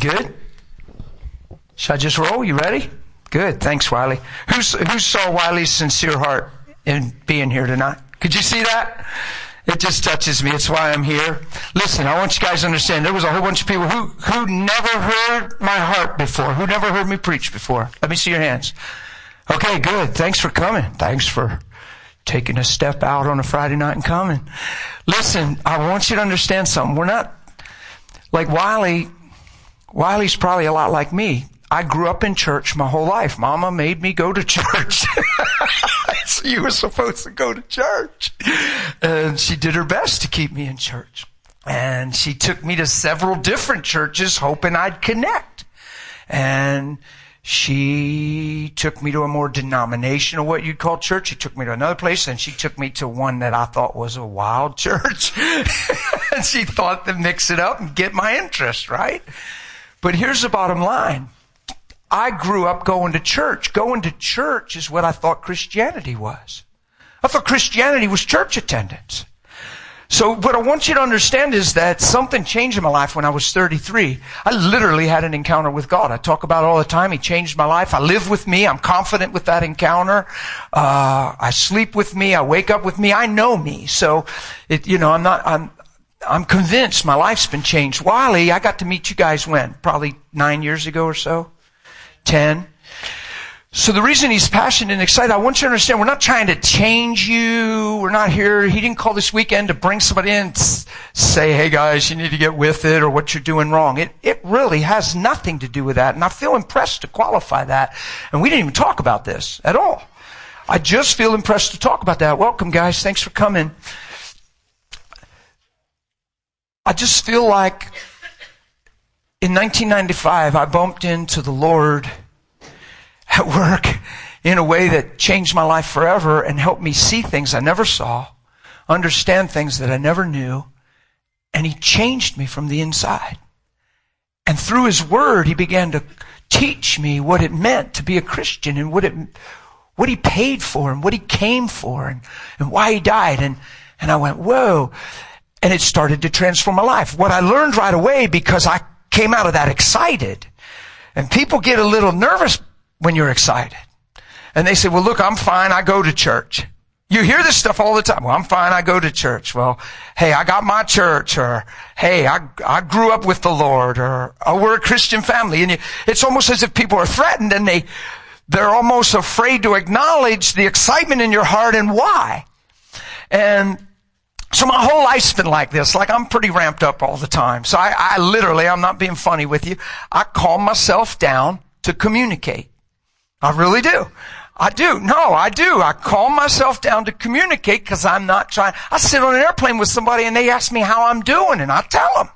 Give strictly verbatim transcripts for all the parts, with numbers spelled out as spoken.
good? Should I just roll? You ready? Good. Thanks, Wiley. Who's, who saw Wiley's sincere heart in being here tonight? Could you see that? It just touches me. It's why I'm here. Listen, I want you guys to understand, there was a whole bunch of people who, who never heard my heart before, who never heard me preach before. Let me see your hands. Okay, good. Thanks for coming. Thanks for taking a step out on a Friday night and coming. Listen, I want you to understand something. We're not, like Wiley, Wiley's probably a lot like me. I grew up in church my whole life. Mama made me go to church. So you were supposed to go to church. And she did her best to keep me in church. And she took me to several different churches hoping I'd connect. And she took me to a more denominational, what you'd call church. She took me to another place, and she took me to one that I thought was a wild church. And she thought to mix it up and get my interest, right? But here's the bottom line. I grew up going to church. Going to church is what I thought Christianity was. I thought Christianity was church attendance. So what I want you to understand is that something changed in my life when I was thirty-three. I literally had an encounter with God. I talk about it all the time. He changed my life. I live with me. I'm confident with that encounter. Uh, I sleep with me. I wake up with me. I know me. So, it, you know, I'm not, I'm, I'm convinced my life's been changed. Wiley, I got to meet you guys when? Probably nine years ago or so? Ten. So the reason he's passionate and excited, I want you to understand, we're not trying to change you. We're not here. He didn't call this weekend to bring somebody in and say, hey guys, you need to get with it or what you're doing wrong. It, it really has nothing to do with that. And I feel impressed to qualify that. And we didn't even talk about this at all. I just feel impressed to talk about that. Welcome guys. Thanks for coming. I just feel like in nineteen ninety-five, I bumped into the Lord at work in a way that changed my life forever and helped me see things I never saw, understand things that I never knew, and He changed me from the inside. And through His Word, He began to teach me what it meant to be a Christian and what it, what He paid for and what He came for and, and why He died. And, and I went, whoa. And it started to transform my life. What I learned right away, because I came out of that excited, and people get a little nervous when you're excited. And they say, well, look, I'm fine. I go to church. You hear this stuff all the time. Well, I'm fine. I go to church. Well, hey, I got my church, or hey, I, I grew up with the Lord, or oh, we're a Christian family. And you, it's almost as if people are threatened, and they, they're almost afraid to acknowledge the excitement in your heart and why. And so my whole life's been like this. Like I'm pretty ramped up all the time. So I, I literally, I'm not being funny with you. I calm myself down to communicate. I really do. I do. No, I do. I calm myself down to communicate because I'm not trying. I sit on an airplane with somebody and they ask me how I'm doing, and I tell them.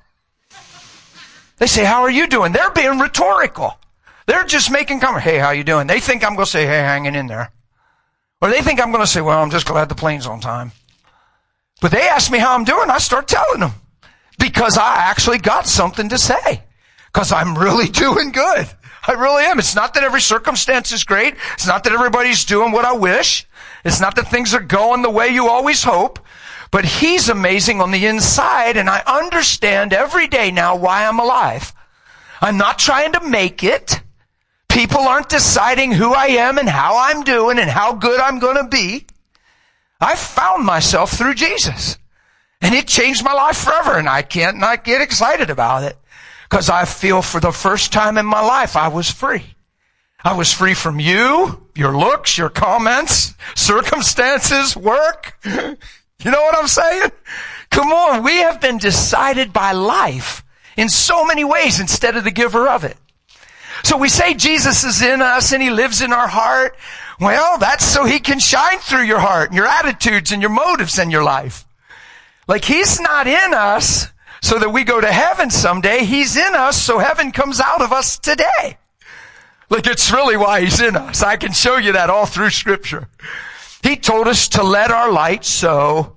They say, how are you doing? They're being rhetorical. They're just making comments. Hey, how you doing? They think I'm going to say, hey, hanging in there. Or they think I'm going to say, well, I'm just glad the plane's on time. But they ask me how I'm doing. I start telling them because I actually got something to say because I'm really doing good. I really am. It's not that every circumstance is great. It's not that everybody's doing what I wish. It's not that things are going the way you always hope. But He's amazing on the inside, and I understand every day now why I'm alive. I'm not trying to make it. People aren't deciding who I am and how I'm doing and how good I'm going to be. I found myself through Jesus. And it changed my life forever, and I can't not get excited about it. Because I feel for the first time in my life, I was free. I was free from you, your looks, your comments, circumstances, work. You know what I'm saying? Come on, we have been decided by life in so many ways instead of the giver of it. So we say Jesus is in us and He lives in our heart. Well, that's so He can shine through your heart and your attitudes and your motives in your life. Like He's not in us so that we go to heaven someday. He's in us so heaven comes out of us today. Like it's really why He's in us. I can show you that all through Scripture. He told us to let our light so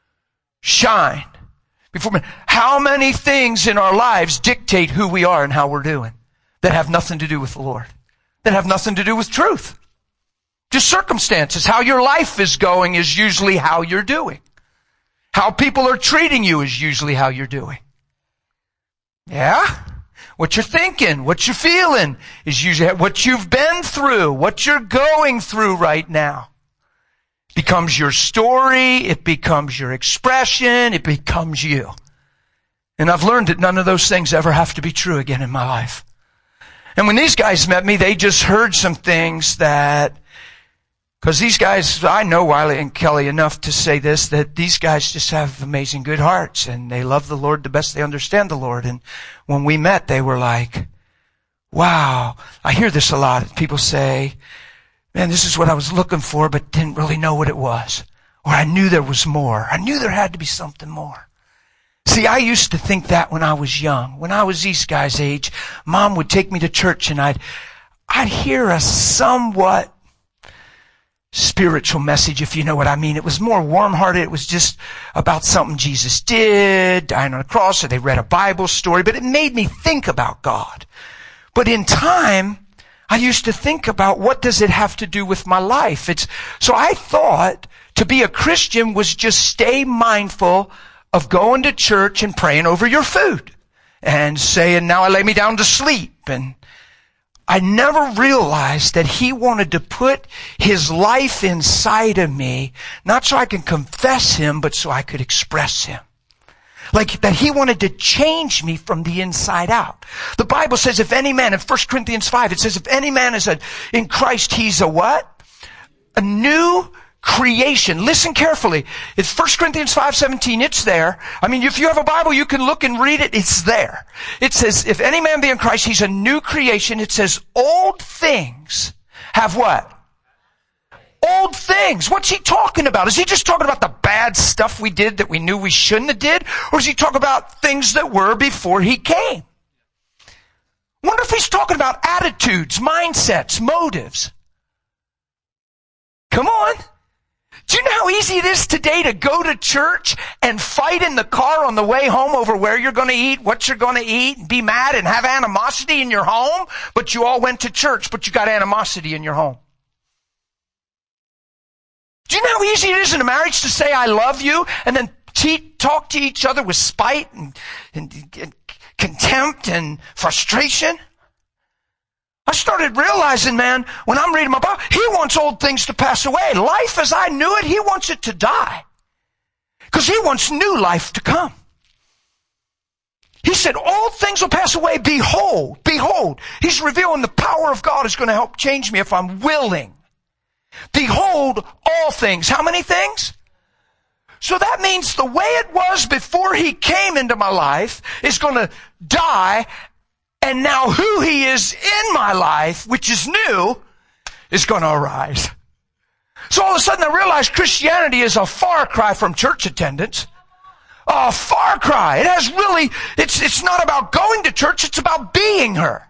shine before men. How many things in our lives dictate who we are and how we're doing that have nothing to do with the Lord, that have nothing to do with truth? Just circumstances. How your life is going is usually how you're doing. How people are treating you is usually how you're doing. Yeah? What you're thinking, what you're feeling is usually what you've been through, what you're going through right now. It becomes your story, it becomes your expression, it becomes you. And I've learned that none of those things ever have to be true again in my life. And when these guys met me, they just heard some things that, because these guys, I know Wiley and Kelly enough to say this, that these guys just have amazing good hearts and they love the Lord the best they understand the Lord. And when we met, they were like, wow. I hear this a lot. People say, man, this is what I was looking for, but didn't really know what it was. Or I knew there was more. I knew there had to be something more. See, I used to think that when I was young. When I was these guys' age, Mom would take me to church and I'd, I'd hear a somewhat spiritual message, if you know what I mean. It was more warm-hearted. It was just about something Jesus did, dying on a cross, or they read a Bible story, but it made me think about God. But in time, I used to think about what does it have to do with my life? It's, so I thought to be a Christian was just stay mindful of going to church and praying over your food and saying, now I lay me down to sleep. And I never realized that He wanted to put His life inside of me, not so I can confess Him, but so I could express Him. Like that He wanted to change me from the inside out. The Bible says if any man, in First Corinthians five, it says if any man is a, in Christ, he's a what? A new creation. Listen carefully. It's First Corinthians five seventeen. It's there. I mean, if you have a Bible, you can look and read it. It's there. It says, if any man be in Christ, he's a new creation. It says, old things have what? Old things. What's he talking about? Is he just talking about the bad stuff we did that we knew we shouldn't have did? Or is he talking about things that were before he came? Wonder if he's talking about attitudes, mindsets, motives. Come on. Do you know how easy it is today to go to church and fight in the car on the way home over where you're going to eat, what you're going to eat, and be mad and have animosity in your home? But you all went to church, but you got animosity in your home. Do you know how easy it is in a marriage to say, I love you, and then te- talk to each other with spite and, and, and contempt and frustration? I started realizing, man, when I'm reading my Bible, He wants old things to pass away. Life as I knew it, He wants it to die. Because He wants new life to come. He said, old things will pass away. Behold, behold. He's revealing the power of God is going to help change me if I'm willing. Behold, all things. How many things? So that means the way it was before He came into my life is going to die. And now who He is in my life, which is new, is going to arise. So all of a sudden I realized Christianity is a far cry from church attendance. A far cry. It has really, it's, it's not about going to church, it's about being her.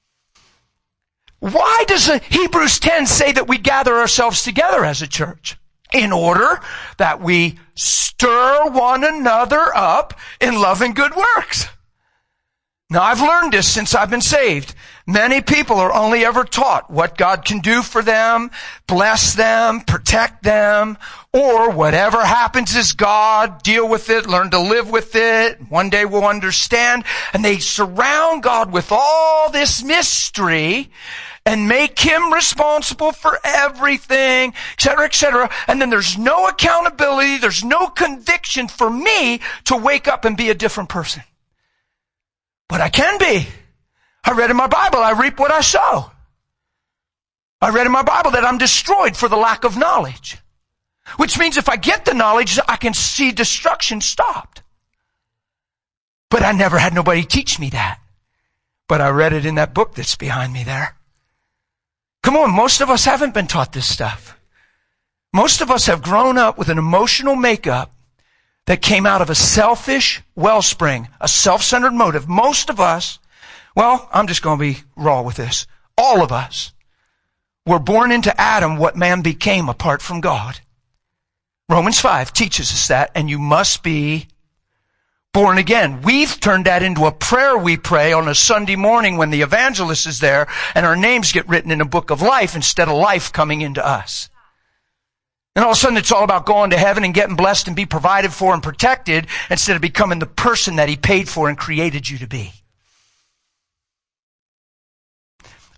Why does Hebrews ten say that we gather ourselves together as a church? In order that we stir one another up in love and good works. Now, I've learned this since I've been saved. Many people are only ever taught what God can do for them, bless them, protect them, or whatever happens is God, deal with it, learn to live with it, one day we'll understand. And they surround God with all this mystery and make Him responsible for everything, et cetera, et cetera. And then there's no accountability, there's no conviction for me to wake up and be a different person. But I can be. I read in my Bible, I reap what I sow. I read in my Bible that I'm destroyed for the lack of knowledge. Which means if I get the knowledge, I can see destruction stopped. But I never had nobody teach me that. But I read it in that book that's behind me there. Come on, most of us haven't been taught this stuff. Most of us have grown up with an emotional makeup that came out of a selfish wellspring, a self-centered motive. Most of us, well, I'm just going to be raw with this. All of us were born into Adam what man became apart from God. Romans five teaches us that, and you must be born again. We've turned that into a prayer we pray on a Sunday morning when the evangelist is there and our names get written in a book of life instead of life coming into us. And all of a sudden it's all about going to heaven and getting blessed and be provided for and protected instead of becoming the person that He paid for and created you to be.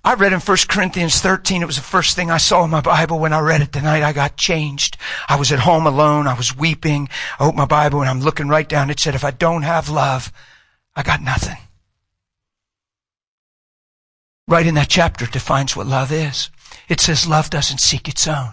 I read in First Corinthians thirteen, it was the first thing I saw in my Bible. When I read it tonight, I got changed. I was at home alone. I was weeping. I opened my Bible and I'm looking right down. It said, if I don't have love, I got nothing. Right in that chapter defines what love is. It says love doesn't seek its own.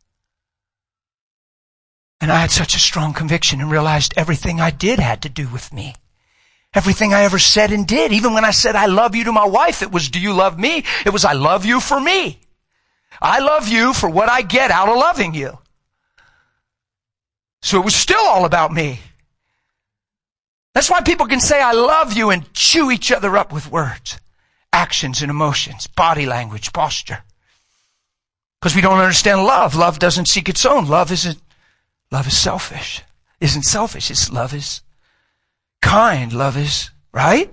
And I had such a strong conviction and realized everything I did had to do with me. Everything I ever said and did. Even when I said I love you to my wife, it was, do you love me? It was, I love you for me. I love you for what I get out of loving you. So it was still all about me. That's why people can say I love you and chew each other up with words, actions and emotions, body language, posture. Because we don't understand love. Love doesn't seek its own. Love isn't, love is selfish. Isn't selfish. It's love is kind. Love is, right?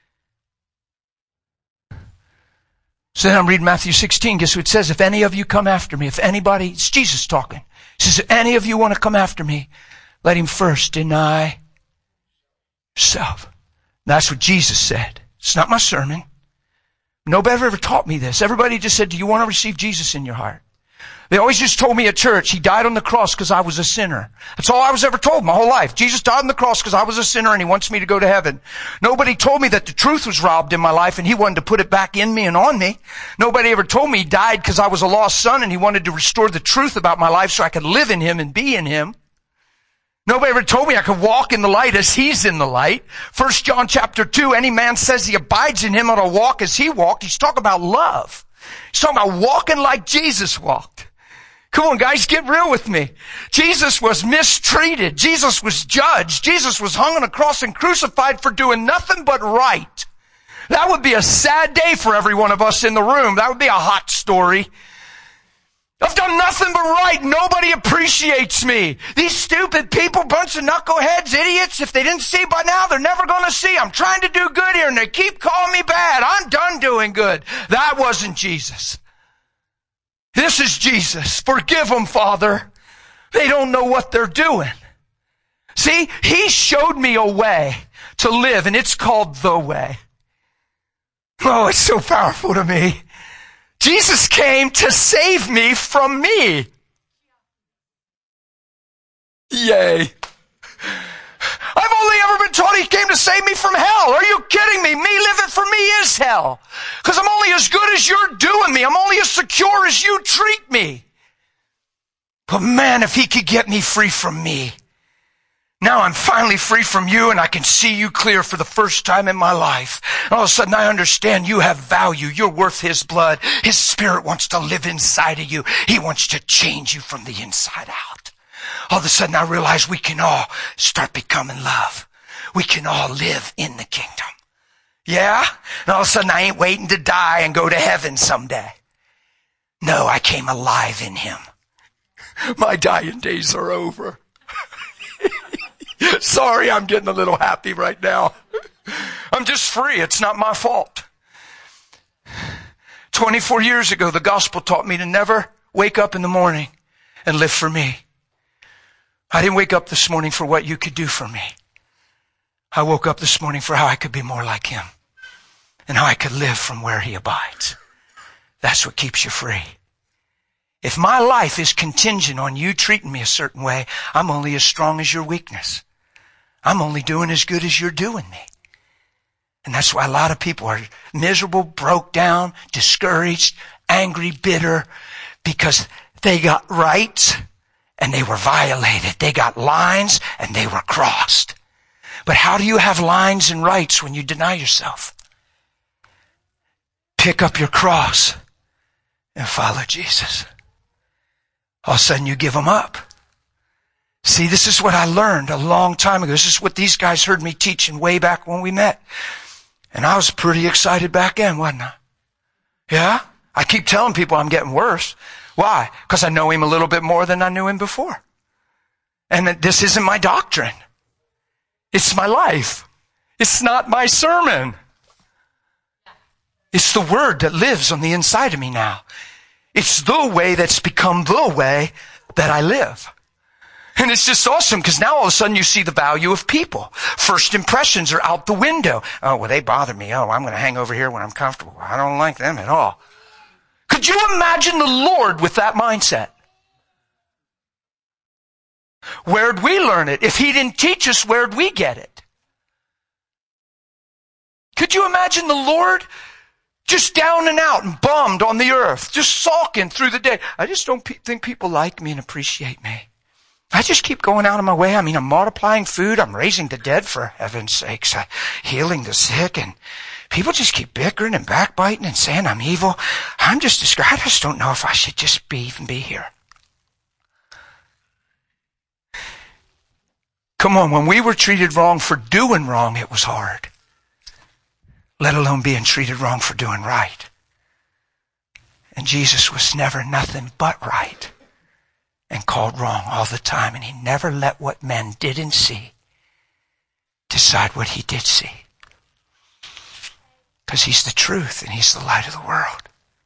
So then I'm reading Matthew sixteen. Guess what it says? If any of you come after me, if anybody, it's Jesus talking. It says, if any of you want to come after me, let him first deny himself. That's what Jesus said. It's not my sermon. Nobody ever taught me this. Everybody just said, do you want to receive Jesus in your heart? They always just told me at church, he died on the cross because I was a sinner. That's all I was ever told my whole life. Jesus died on the cross because I was a sinner and he wants me to go to heaven. Nobody told me that the truth was robbed in my life and he wanted to put it back in me and on me. Nobody ever told me he died because I was a lost son and he wanted to restore the truth about my life so I could live in him and be in him. Nobody ever told me I could walk in the light as he's in the light. First John chapter two, any man says he abides in him, ought to walk as he walked. He's talking about love. He's talking about walking like Jesus walked. Come on, guys, get real with me. Jesus was mistreated. Jesus was judged. Jesus was hung on a cross and crucified for doing nothing but right. That would be a sad day for every one of us in the room. That would be a hot story. I've done nothing but right. Nobody appreciates me. These stupid people, bunch of knuckleheads, idiots, if they didn't see by now, they're never going to see. I'm trying to do good here and they keep calling me bad. I'm done doing good. That wasn't Jesus. This is Jesus. Forgive them, Father. They don't know what they're doing. See, he showed me a way to live, and it's called the way. Oh, it's so powerful to me. Jesus came to save me from me. Yay. I've only ever been taught he came to save me from hell. Are you kidding me? Me living for me is hell. Because I'm only as good as you're doing me. I'm only as secure as you treat me. But man, if he could get me free from me. Now I'm finally free from you and I can see you clear for the first time in my life. And all of a sudden I understand you have value. You're worth his blood. His spirit wants to live inside of you. He wants to change you from the inside out. All of a sudden I realize we can all start becoming love. We can all live in the kingdom. Yeah? And all of a sudden I ain't waiting to die and go to heaven someday. No, I came alive in him. My dying days are over. Sorry, I'm getting a little happy right now. I'm just free. It's not my fault. twenty-four years ago, the gospel taught me to never wake up in the morning and live for me. I didn't wake up this morning for what you could do for me. I woke up this morning for how I could be more like him and how I could live from where he abides. That's what keeps you free. If my life is contingent on you treating me a certain way, I'm only as strong as your weakness. I'm only doing as good as you're doing me. And that's why a lot of people are miserable, broke down, discouraged, angry, bitter, because they got rights and they were violated. They got lines and they were crossed. But how do you have lines and rights when you deny yourself? Pick up your cross and follow Jesus. All of a sudden you give them up. See, this is what I learned a long time ago. This is what these guys heard me teaching way back when we met. And I was pretty excited back then, wasn't I? Yeah? I keep telling people I'm getting worse. Why? Because I know him a little bit more than I knew him before. And that this isn't my doctrine. It's my life. It's not my sermon. It's the word that lives on the inside of me now. It's the way that's become the way that I live. And it's just awesome because now all of a sudden you see the value of people. First impressions are out the window. Oh, well, they bother me. Oh, I'm going to hang over here when I'm comfortable. I don't like them at all. Could you imagine the Lord with that mindset? Where'd we learn it? If he didn't teach us, where'd we get it? Could you imagine the Lord just down and out and bummed on the earth, just sulking through the day? I just don't pe- think people like me and appreciate me. I just keep going out of my way. I mean, I'm multiplying food. I'm raising the dead, for heaven's sakes. I'm healing the sick. And people just keep bickering and backbiting and saying I'm evil. I'm just described. I just don't know if I should just be even be here. Come on, when we were treated wrong for doing wrong, it was hard. Let alone being treated wrong for doing right. And Jesus was never nothing but right and called wrong all the time. And he never let what men didn't see decide what he did see. Because he's the truth and he's the light of the world.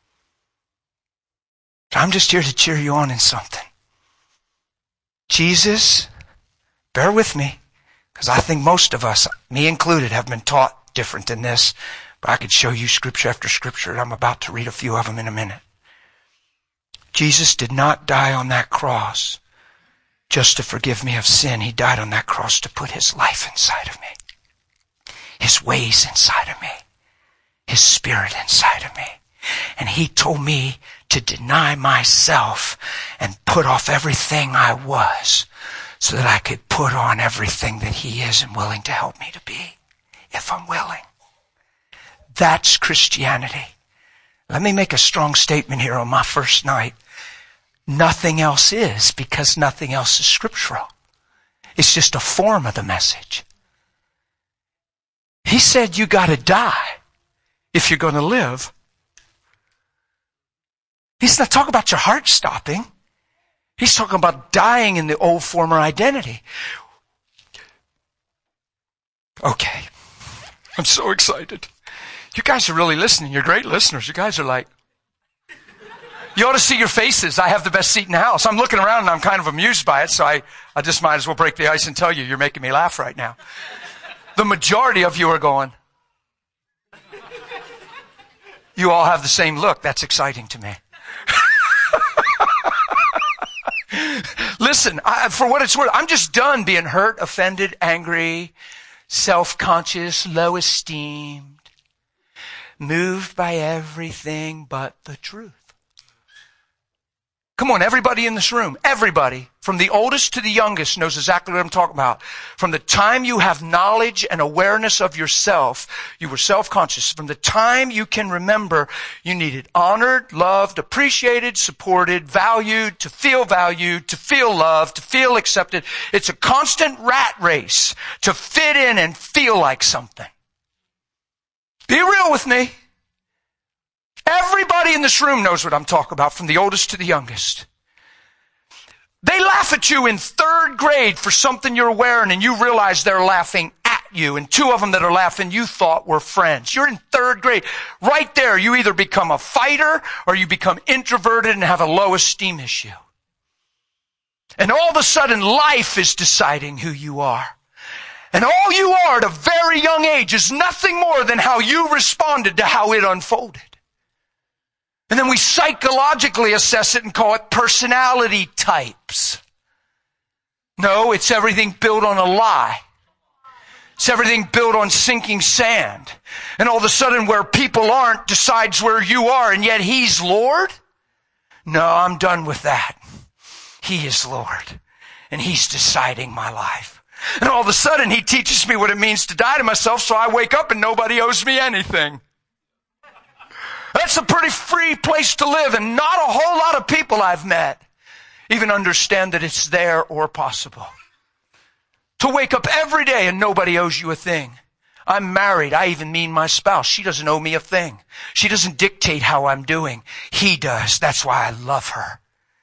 I'm just here to cheer you on in something. Jesus, bear with me, because I think most of us, me included, have been taught different than this. But I could show you scripture after scripture, and I'm about to read a few of them in a minute. Jesus did not die on that cross just to forgive me of sin. He died on that cross to put his life inside of me, his ways inside of me, his spirit inside of me. And he told me to deny myself and put off everything I was so that I could put on everything that he is and willing to help me to be, if I'm willing. That's Christianity. Let me make a strong statement here on my first night. Nothing else is, because nothing else is scriptural. It's just a form of the message. He said you got to die if you're going to live. He's not talking about your heart stopping. He's talking about dying in the old former identity. Okay. I'm so excited. You guys are really listening. You're great listeners. You guys are like, you ought to see your faces. I have the best seat in the house. I'm looking around and I'm kind of amused by it, so I, I just might as well break the ice and tell you, you're making me laugh right now. The majority of you are going, you all have the same look. That's exciting to me. Listen, I, for what it's worth, I'm just done being hurt, offended, angry, self-conscious, low-esteemed, moved by everything but the truth. Come on, everybody in this room, everybody, from the oldest to the youngest, knows exactly what I'm talking about. From the time you have knowledge and awareness of yourself, you were self-conscious. From the time you can remember, you needed honored, loved, appreciated, supported, valued, to feel valued, to feel loved, to feel accepted. It's a constant rat race to fit in and feel like something. Be real with me. Everybody in this room knows what I'm talking about, from the oldest to the youngest. They laugh at you in third grade for something you're wearing, and you realize they're laughing at you. And two of them that are laughing you thought were friends. You're in third grade. Right there, you either become a fighter or you become introverted and have a low esteem issue. And all of a sudden, life is deciding who you are. And all you are at a very young age is nothing more than how you responded to how it unfolded. And then we psychologically assess it and call it personality types. No, it's everything built on a lie. It's everything built on sinking sand. And all of a sudden where people aren't decides where you are, and yet he's Lord? No, I'm done with that. He is Lord. And he's deciding my life. And all of a sudden he teaches me what it means to die to myself, so I wake up and nobody owes me anything. That's a pretty free place to live, and not a whole lot of people I've met even understand that it's there or possible. To wake up every day and nobody owes you a thing. I'm married. I even mean my spouse. She doesn't owe me a thing. She doesn't dictate how I'm doing. He does. That's why I love her.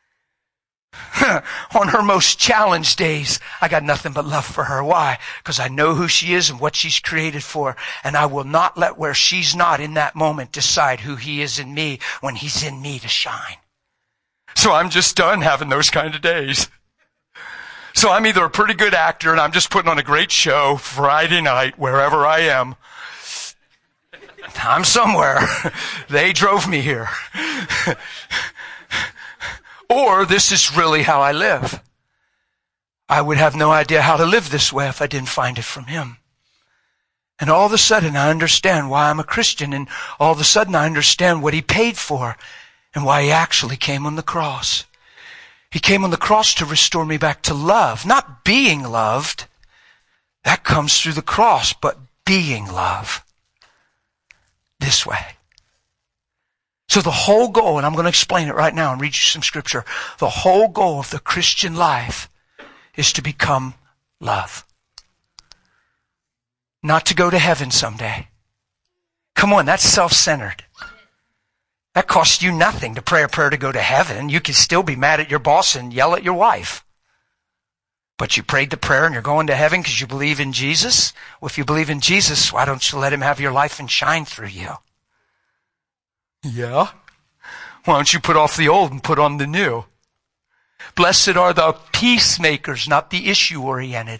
On her most challenged days, I got nothing but love for her. Why? Because I know who she is and what she's created for. And I will not let where she's not in that moment decide who he is in me when he's in me to shine. So I'm just done having those kind of days. So I'm either a pretty good actor and I'm just putting on a great show Friday night, wherever I am. I'm somewhere. They drove me here. Or this is really how I live. I would have no idea how to live this way if I didn't find it from Him. And all of a sudden I understand why I'm a Christian, and all of a sudden I understand what He paid for and why He actually came on the cross. He came on the cross to restore me back to love, not being loved. That comes through the cross, but being love. This way. So the whole goal, and I'm going to explain it right now and read you some scripture. The whole goal of the Christian life is to become love. Not to go to heaven someday. Come on, that's self-centered. That costs you nothing to pray a prayer to go to heaven. You can still be mad at your boss and yell at your wife. But you prayed the prayer and you're going to heaven because you believe in Jesus? Well, if you believe in Jesus, why don't you let Him have your life and shine through you? Yeah? Why don't you put off the old and put on the new? Blessed are the peacemakers, not the issue-oriented.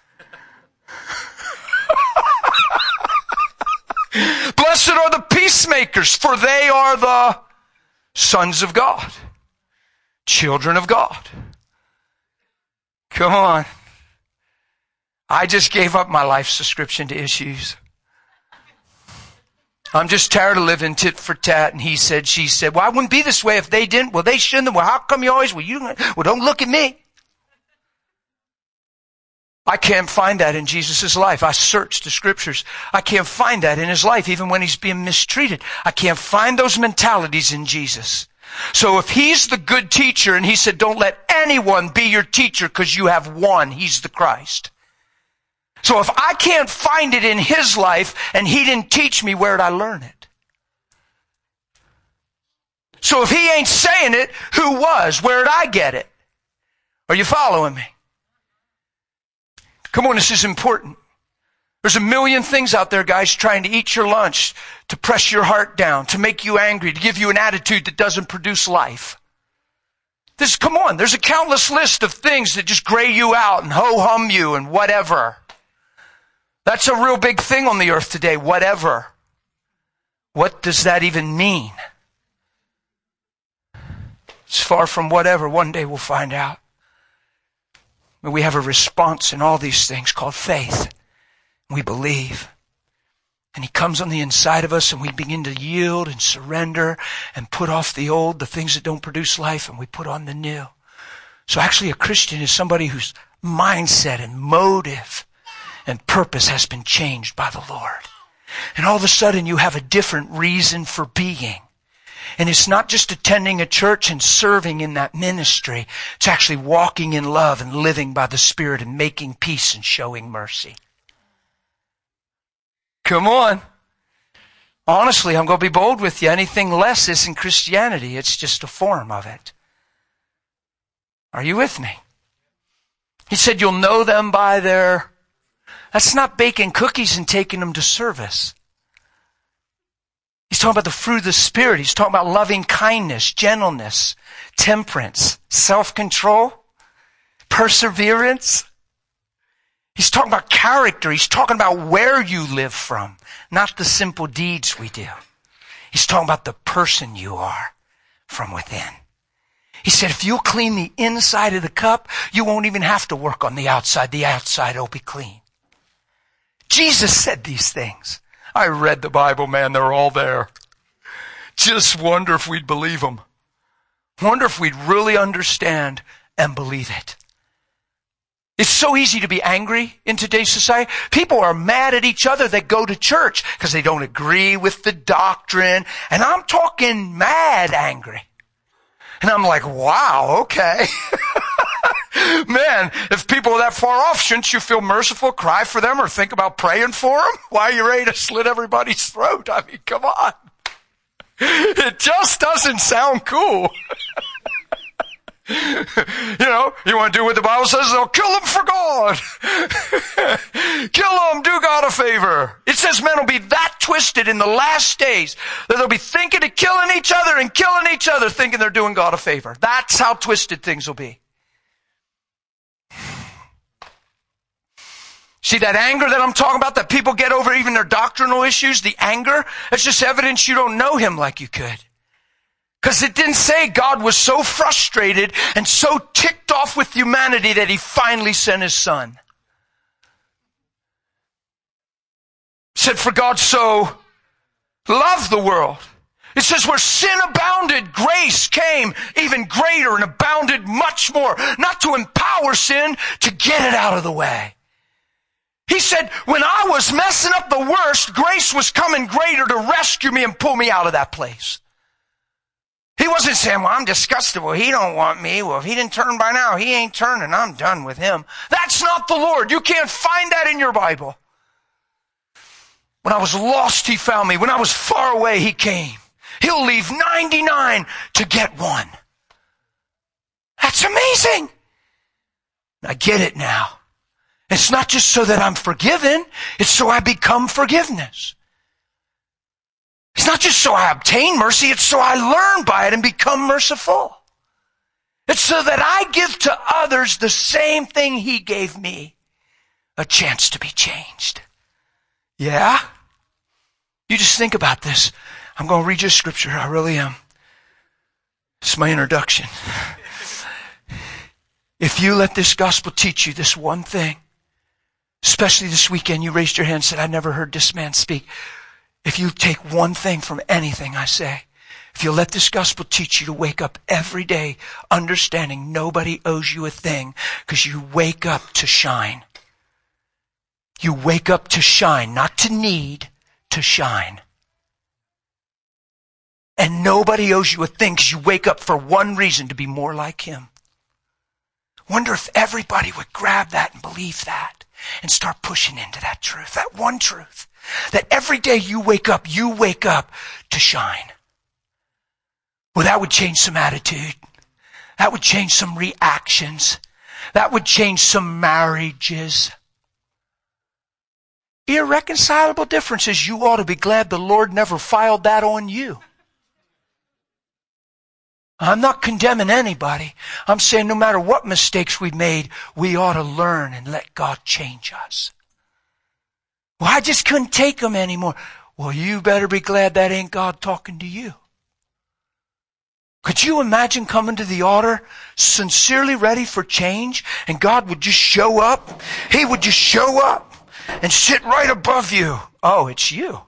Blessed are the peacemakers, for they are the sons of God, children of God. Come on. I just gave up my life subscription to issues. I'm just tired of living tit for tat. And he said, she said, well, I wouldn't be this way if they didn't. Well, they shouldn't. Well, how come you always, well, you, well, don't look at me. I can't find that in Jesus' life. I searched the scriptures. I can't find that in His life, even when He's being mistreated. I can't find those mentalities in Jesus. So if He's the good teacher and He said, don't let anyone be your teacher because you have one, He's the Christ. So if I can't find it in His life and He didn't teach me, where'd I learn it? So if He ain't saying it, who was? Where'd I get it? Are you following me? Come on, this is important. There's a million things out there, guys, trying to eat your lunch, to press your heart down, to make you angry, to give you an attitude that doesn't produce life. This, come on, there's a countless list of things that just gray you out and ho-hum you and whatever. That's a real big thing on the earth today, whatever. What does that even mean? It's far from whatever. One day we'll find out. But we have a response in all these things called faith. We believe. And He comes on the inside of us and we begin to yield and surrender and put off the old, the things that don't produce life, and we put on the new. So actually a Christian is somebody whose mindset and motive and purpose has been changed by the Lord. And all of a sudden you have a different reason for being. And it's not just attending a church and serving in that ministry. It's actually walking in love and living by the Spirit and making peace and showing mercy. Come on. Honestly, I'm going to be bold with you. Anything less isn't Christianity. It's just a form of it. Are you with me? He said, you'll know them by their... That's not baking cookies and taking them to service. He's talking about the fruit of the Spirit. He's talking about loving kindness, gentleness, temperance, self-control, perseverance. He's talking about character. He's talking about where you live from, not the simple deeds we do. He's talking about the person you are from within. He said, if you'll clean the inside of the cup, you won't even have to work on the outside. The outside will be clean. Jesus said these things. I read the Bible, man. They're all there. Just wonder if we'd believe them. Wonder if we'd really understand and believe it. It's so easy to be angry in today's society. People are mad at each other that go to church because they don't agree with the doctrine. And I'm talking mad angry. And I'm like, wow, okay. Man, if people are that far off, shouldn't you feel merciful, cry for them, or think about praying for them? Why are you ready to slit everybody's throat? I mean, come on. It just doesn't sound cool. You know, you want to do what the Bible says? They'll kill them for God. Kill them, do God a favor. It says men will be that twisted in the last days that they'll be thinking of killing each other and killing each other, thinking they're doing God a favor. That's how twisted things will be. See that anger that I'm talking about, that people get over even their doctrinal issues, the anger, that's just evidence you don't know him like you could. Because it didn't say God was so frustrated and so ticked off with humanity that he finally sent his son. It said, for God so loved the world. It says where sin abounded, grace came even greater and abounded much more. Not to empower sin, to get it out of the way. He said, when I was messing up the worst, grace was coming greater to rescue me and pull me out of that place. He wasn't saying, well, I'm disgusted. Well, he don't want me. Well, if he didn't turn by now, he ain't turning. I'm done with him. That's not the Lord. You can't find that in your Bible. When I was lost, he found me. When I was far away, he came. He'll leave ninety-nine to get one. That's amazing. I get it now. It's not just so that I'm forgiven. It's so I become forgiveness. It's not just so I obtain mercy. It's so I learn by it and become merciful. It's so that I give to others the same thing he gave me, a chance to be changed. Yeah? You just think about this. I'm going to read you a scripture. I really am. It's my introduction. If you let this gospel teach you this one thing, especially this weekend, you raised your hand and said, I never heard this man speak. If you take one thing from anything I say, if you let this gospel teach you to wake up every day understanding nobody owes you a thing because you wake up to shine. You wake up to shine, not to need, to shine. And nobody owes you a thing because you wake up for one reason, to be more like him. Wonder if everybody would grab that and believe that and start pushing into that truth, that one truth. That every day you wake up, you wake up to shine. Well, that would change some attitude. That would change some reactions. That would change some marriages. Irreconcilable differences. You ought to be glad the Lord never filed that on you. I'm not condemning anybody. I'm saying no matter what mistakes we've made, we ought to learn and let God change us. Well, I just couldn't take them anymore. Well, you better be glad that ain't God talking to you. Could you imagine coming to the altar sincerely ready for change and God would just show up? He would just show up and sit right above you. Oh, it's you.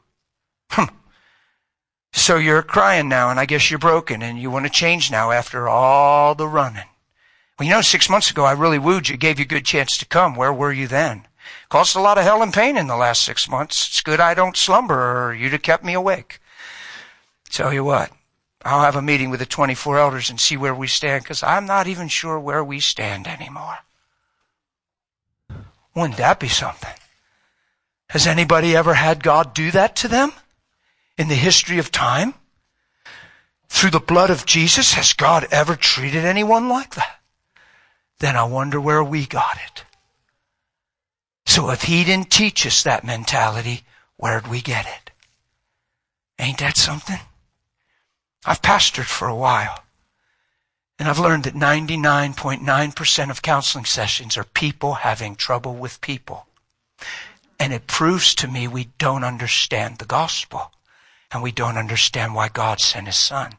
So you're crying now, and I guess you're broken, and you want to change now after all the running. Well, you know, six months ago, I really wooed you, gave you a good chance to come. Where were you then? Caused a lot of hell and pain in the last six months. It's good I don't slumber, or you'd have kept me awake. Tell you what, I'll have a meeting with the twenty-four elders and see where we stand, because I'm not even sure where we stand anymore. Wouldn't that be something? Has anybody ever had God do that to them? In the history of time? Through the blood of Jesus, has God ever treated anyone like that? Then I wonder where we got it. So if he didn't teach us that mentality, where'd we get it? Ain't that something? I've pastored for a while, and I've learned that ninety-nine point nine percent of counseling sessions are people having trouble with people. And it proves to me we don't understand the gospel. And we don't understand why God sent his son.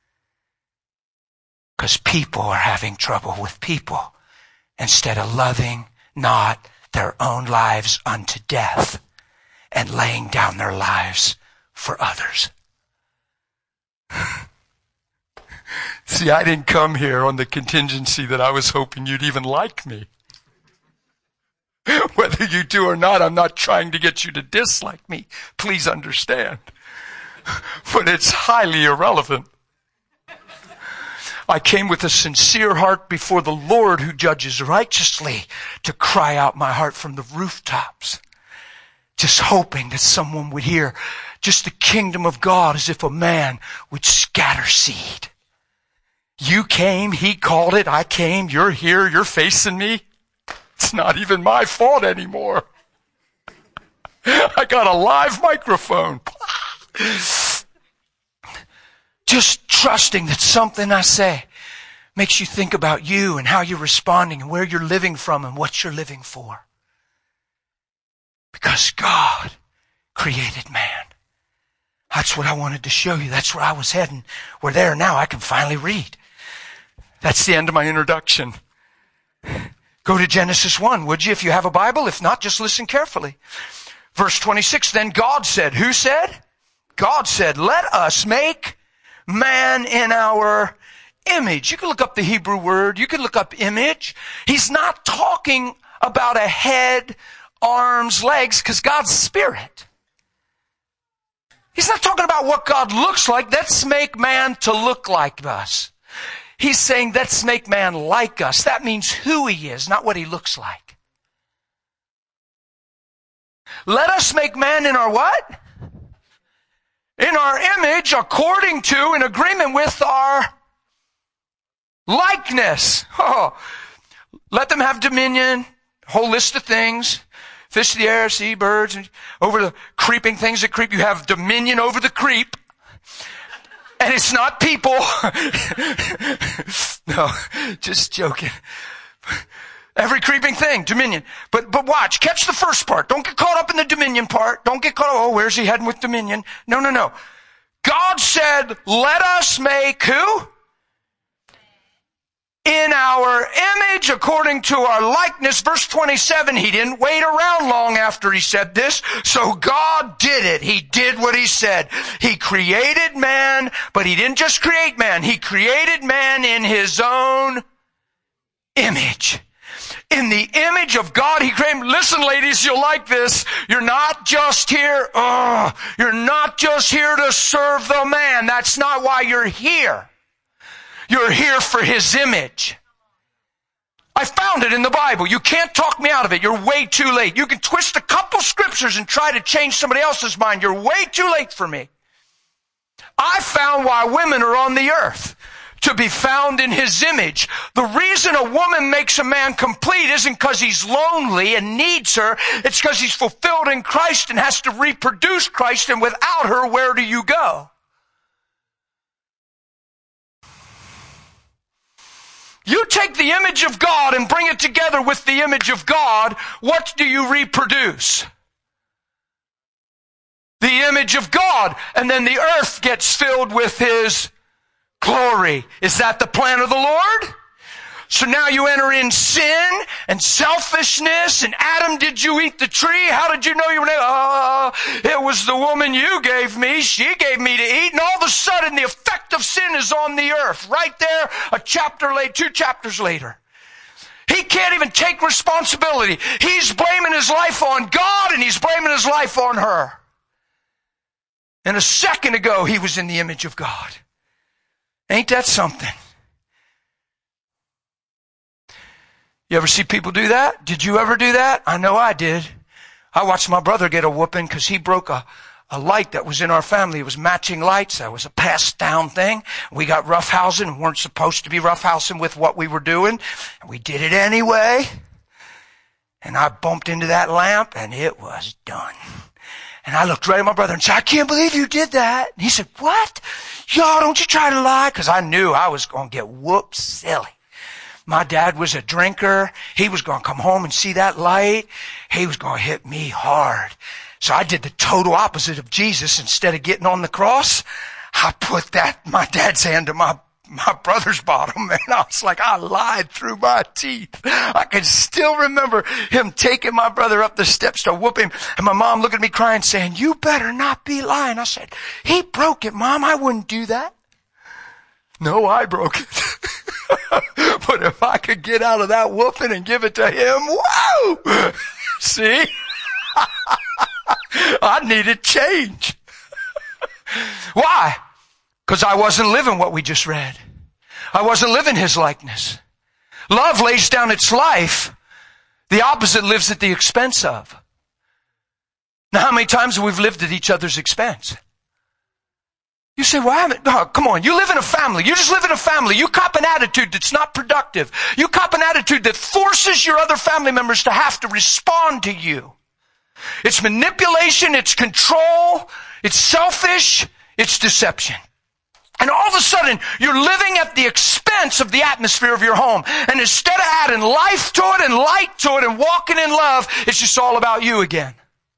Because people are having trouble with people instead of loving not their own lives unto death and laying down their lives for others. See, I didn't come here on the contingency that I was hoping you'd even like me. Whether you do or not, I'm not trying to get you to dislike me. Please understand. But it's highly irrelevant. I came with a sincere heart before the Lord who judges righteously to cry out my heart from the rooftops. Just hoping that someone would hear just the kingdom of God as if a man would scatter seed. You came, he called it, I came, you're here, you're facing me. It's not even my fault anymore. I got a live microphone. Just trusting that something I say makes you think about you and how you're responding and where you're living from and what you're living for. Because God created man. That's what I wanted to show you. That's where I was heading. We're there now. I can finally read. That's the end of my introduction. Go to Genesis one, would you, if you have a Bible? If not, just listen carefully. Verse twenty-six, then God said, who said? God said, let us make man in our image. You can look up the Hebrew word. You can look up image. He's not talking about a head, arms, legs, because God's spirit. He's not talking about what God looks like. Let's make man to look like us. He's saying, let's make man like us. That means who he is, not what he looks like. Let us make man in our what? In our image, according to, in agreement with our likeness. Oh, let them have dominion, whole list of things. Fish of the air, sea, birds, and over the creeping things that creep. You have dominion over the creep. And it's not people. No, just joking. Every creeping thing, dominion. But, but watch, catch the first part. Don't get caught up in the dominion part. Don't get caught up, oh, where's he heading with dominion? No, no, no. God said, let us make who? In our image, according to our likeness. Verse twenty-seven, he didn't wait around long after he said this. So God did it. He did what he said. He created man, but he didn't just create man. He created man in his own image. In the image of God, he created. Listen, ladies, you'll like this. You're not just here, oh, you're not just here to serve the man. That's not why you're here. You're here for his image. I found it in the Bible. You can't talk me out of it. You're way too late. You can twist a couple scriptures and try to change somebody else's mind. You're way too late for me. I found why women are on the earth. To be found in his image. The reason a woman makes a man complete isn't because he's lonely and needs her. It's because he's fulfilled in Christ and has to reproduce Christ. And without her, where do you go? You take the image of God and bring it together with the image of God. What do you reproduce? The image of God. And then the earth gets filled with his glory. Is that the plan of the Lord? So now you enter in sin and selfishness. And Adam, did you eat the tree? How did you know you were? Oh, it was the woman you gave me. She gave me to eat. And all of a sudden, the effect of sin is on the earth. Right there, a chapter later, two chapters later. He can't even take responsibility. He's blaming his life on God and he's blaming his life on her. And a second ago, he was in the image of God. Ain't that something? You ever see people do that? Did you ever do that? I know I did. I watched my brother get a whooping because he broke a, a light that was in our family. It was matching lights. That was a passed down thing. We got roughhousing and weren't supposed to be roughhousing with what we were doing. And we did it anyway. And I bumped into that lamp and it was done. And I looked right at my brother and said, I can't believe you did that. And he said, what? Y'all, don't you try to lie? Because I knew I was going to get whooped silly. My dad was a drinker. He was going to come home and see that light. He was going to hit me hard. So I did the total opposite of Jesus. Instead of getting on the cross, I put that, my dad's hand to my my brother's bottom, and I was like, I lied through my teeth. I can still remember him taking my brother up the steps to whoop him, and my mom looking at me crying, saying, you better not be lying. I said, he broke it, Mom. I wouldn't do that. No, I broke it. But if I could get out of that whooping and give it to him, whoa! See? I needed change. Why? Because I wasn't living what we just read. I wasn't living his likeness. Love lays down its life. The opposite lives at the expense of. Now, how many times have we lived at each other's expense? You say, well, I haven't. Oh, come on. You live in a family. You just live in a family. You cop an attitude that's not productive. You cop an attitude that forces your other family members to have to respond to you. It's manipulation. It's control. It's selfish. It's deception. And all of a sudden, you're living at the expense of the atmosphere of your home. And instead of adding life to it and light to it and walking in love, it's just all about you again.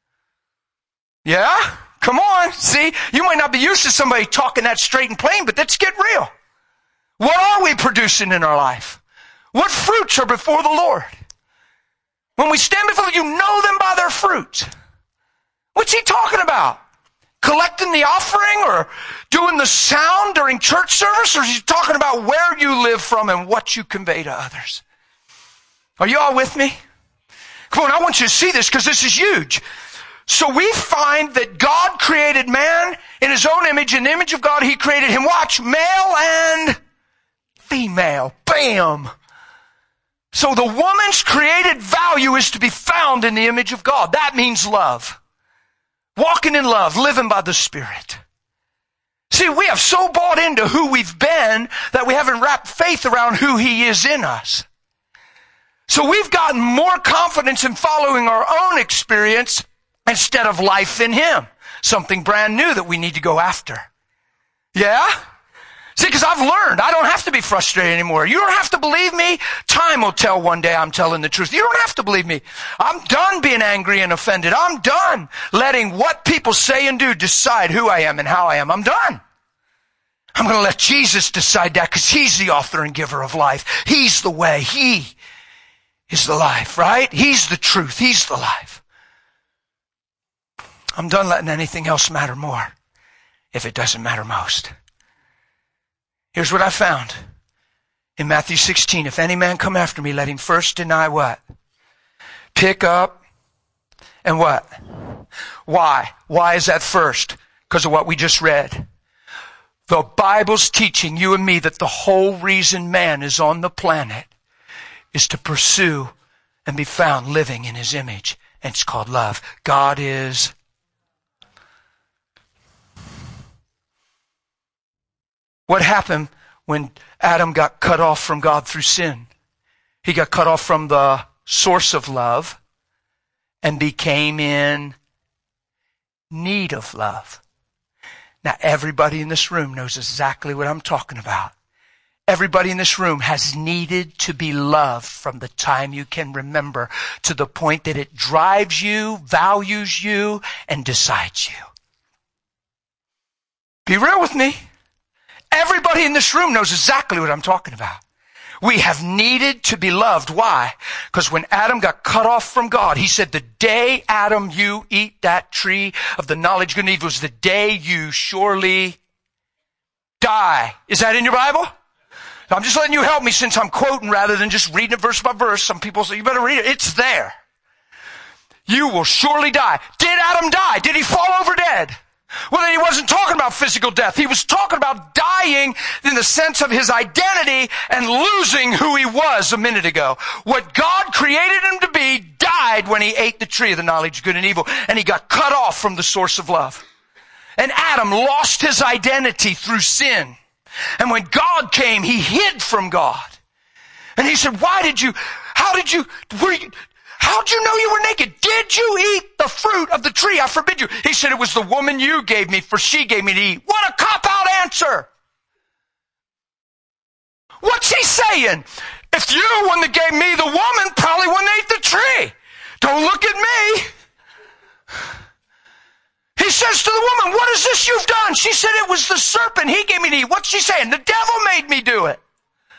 Yeah? Come on. See, you might not be used to somebody talking that straight and plain, but let's get real. What are we producing in our life? What fruits are before the Lord? When we stand before you, know them by their fruits. What's he talking about? Collecting the offering or doing the sound during church service? Or is he talking about where you live from and what you convey to others? Are you all with me? Come on, I want you to see this because this is huge. So we find that God created man in his own image. In the image of God, he created him. Watch, male and female. Bam. So the woman's created value is to be found in the image of God. That means love. Walking in love, living by the Spirit. See, we have so bought into who we've been that we haven't wrapped faith around who he is in us. So we've gotten more confidence in following our own experience instead of life in him. Something brand new that we need to go after. Yeah? See, because I've learned I don't have to be frustrated anymore. You don't have to believe me. Time will tell one day I'm telling the truth. You don't have to believe me. I'm done being angry and offended. I'm done letting what people say and do decide who I am and how I am. I'm done. I'm going to let Jesus decide that because he's the author and giver of life. He's the way. He is the life, right? He's the truth. He's the life. I'm done letting anything else matter more if it doesn't matter most. Here's what I found in Matthew sixteen. If any man come after me, let him first deny what? Pick up and what? Why? Why is that first? Because of what we just read. The Bible's teaching you and me that the whole reason man is on the planet is to pursue and be found living in his image. And it's called love. God is... What happened when Adam got cut off from God through sin? He got cut off from the source of love and became in need of love. Now, everybody in this room knows exactly what I'm talking about. Everybody in this room has needed to be loved from the time you can remember to the point that it drives you, values you, and decides you. Be real with me. Everybody in this room knows exactly what I'm talking about. We have needed to be loved. Why? Because when Adam got cut off from God, he said, the day, Adam, you eat that tree of the knowledge of good and evil was the day you surely die. Is that in your Bible? I'm just letting you help me since I'm quoting rather than just reading it verse by verse. Some people say, you better read it. It's there. You will surely die. Did Adam die? Did he fall over dead? Well, then he wasn't talking about physical death. He was talking about dying in the sense of his identity and losing who he was a minute ago. What God created him to be died when he ate the tree of the knowledge of good and evil, and he got cut off from the source of love. And Adam lost his identity through sin. And when God came, he hid from God. And he said, why did you, how did you, were you, how'd you know you were naked? Did you eat the fruit of the tree? I forbid you. He said, it was the woman you gave me, for she gave me to eat. What a cop-out answer. What's he saying? If you wouldn't have gave me the woman, probably wouldn't have ate the tree. Don't look at me. He says to the woman, what is this you've done? She said, it was the serpent. He gave me to eat. What's she saying? The devil made me do it.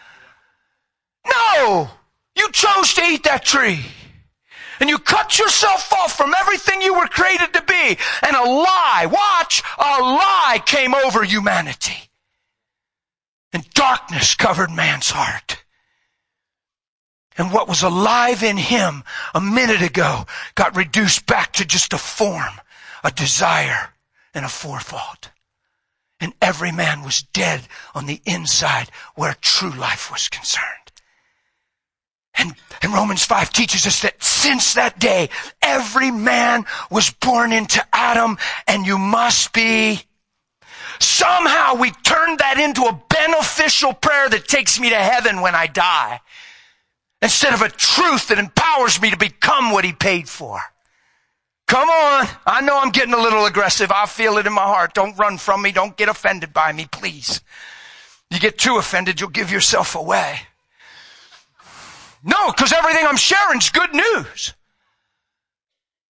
No, you chose to eat that tree. And you cut yourself off from everything you were created to be. And a lie, watch, a lie came over humanity. And darkness covered man's heart. And what was alive in him a minute ago got reduced back to just a form, a desire, and a forethought. And every man was dead on the inside where true life was concerned. And, and Romans five teaches us that since that day, every man was born into Adam, and you must be. Somehow we turned that into a beneficial prayer that takes me to heaven when I die, instead of a truth that empowers me to become what he paid for. Come on. I know I'm getting a little aggressive. I feel it in my heart. Don't run from me. Don't get offended by me, please. You get too offended, you'll give yourself away. No, because everything I'm sharing is good news.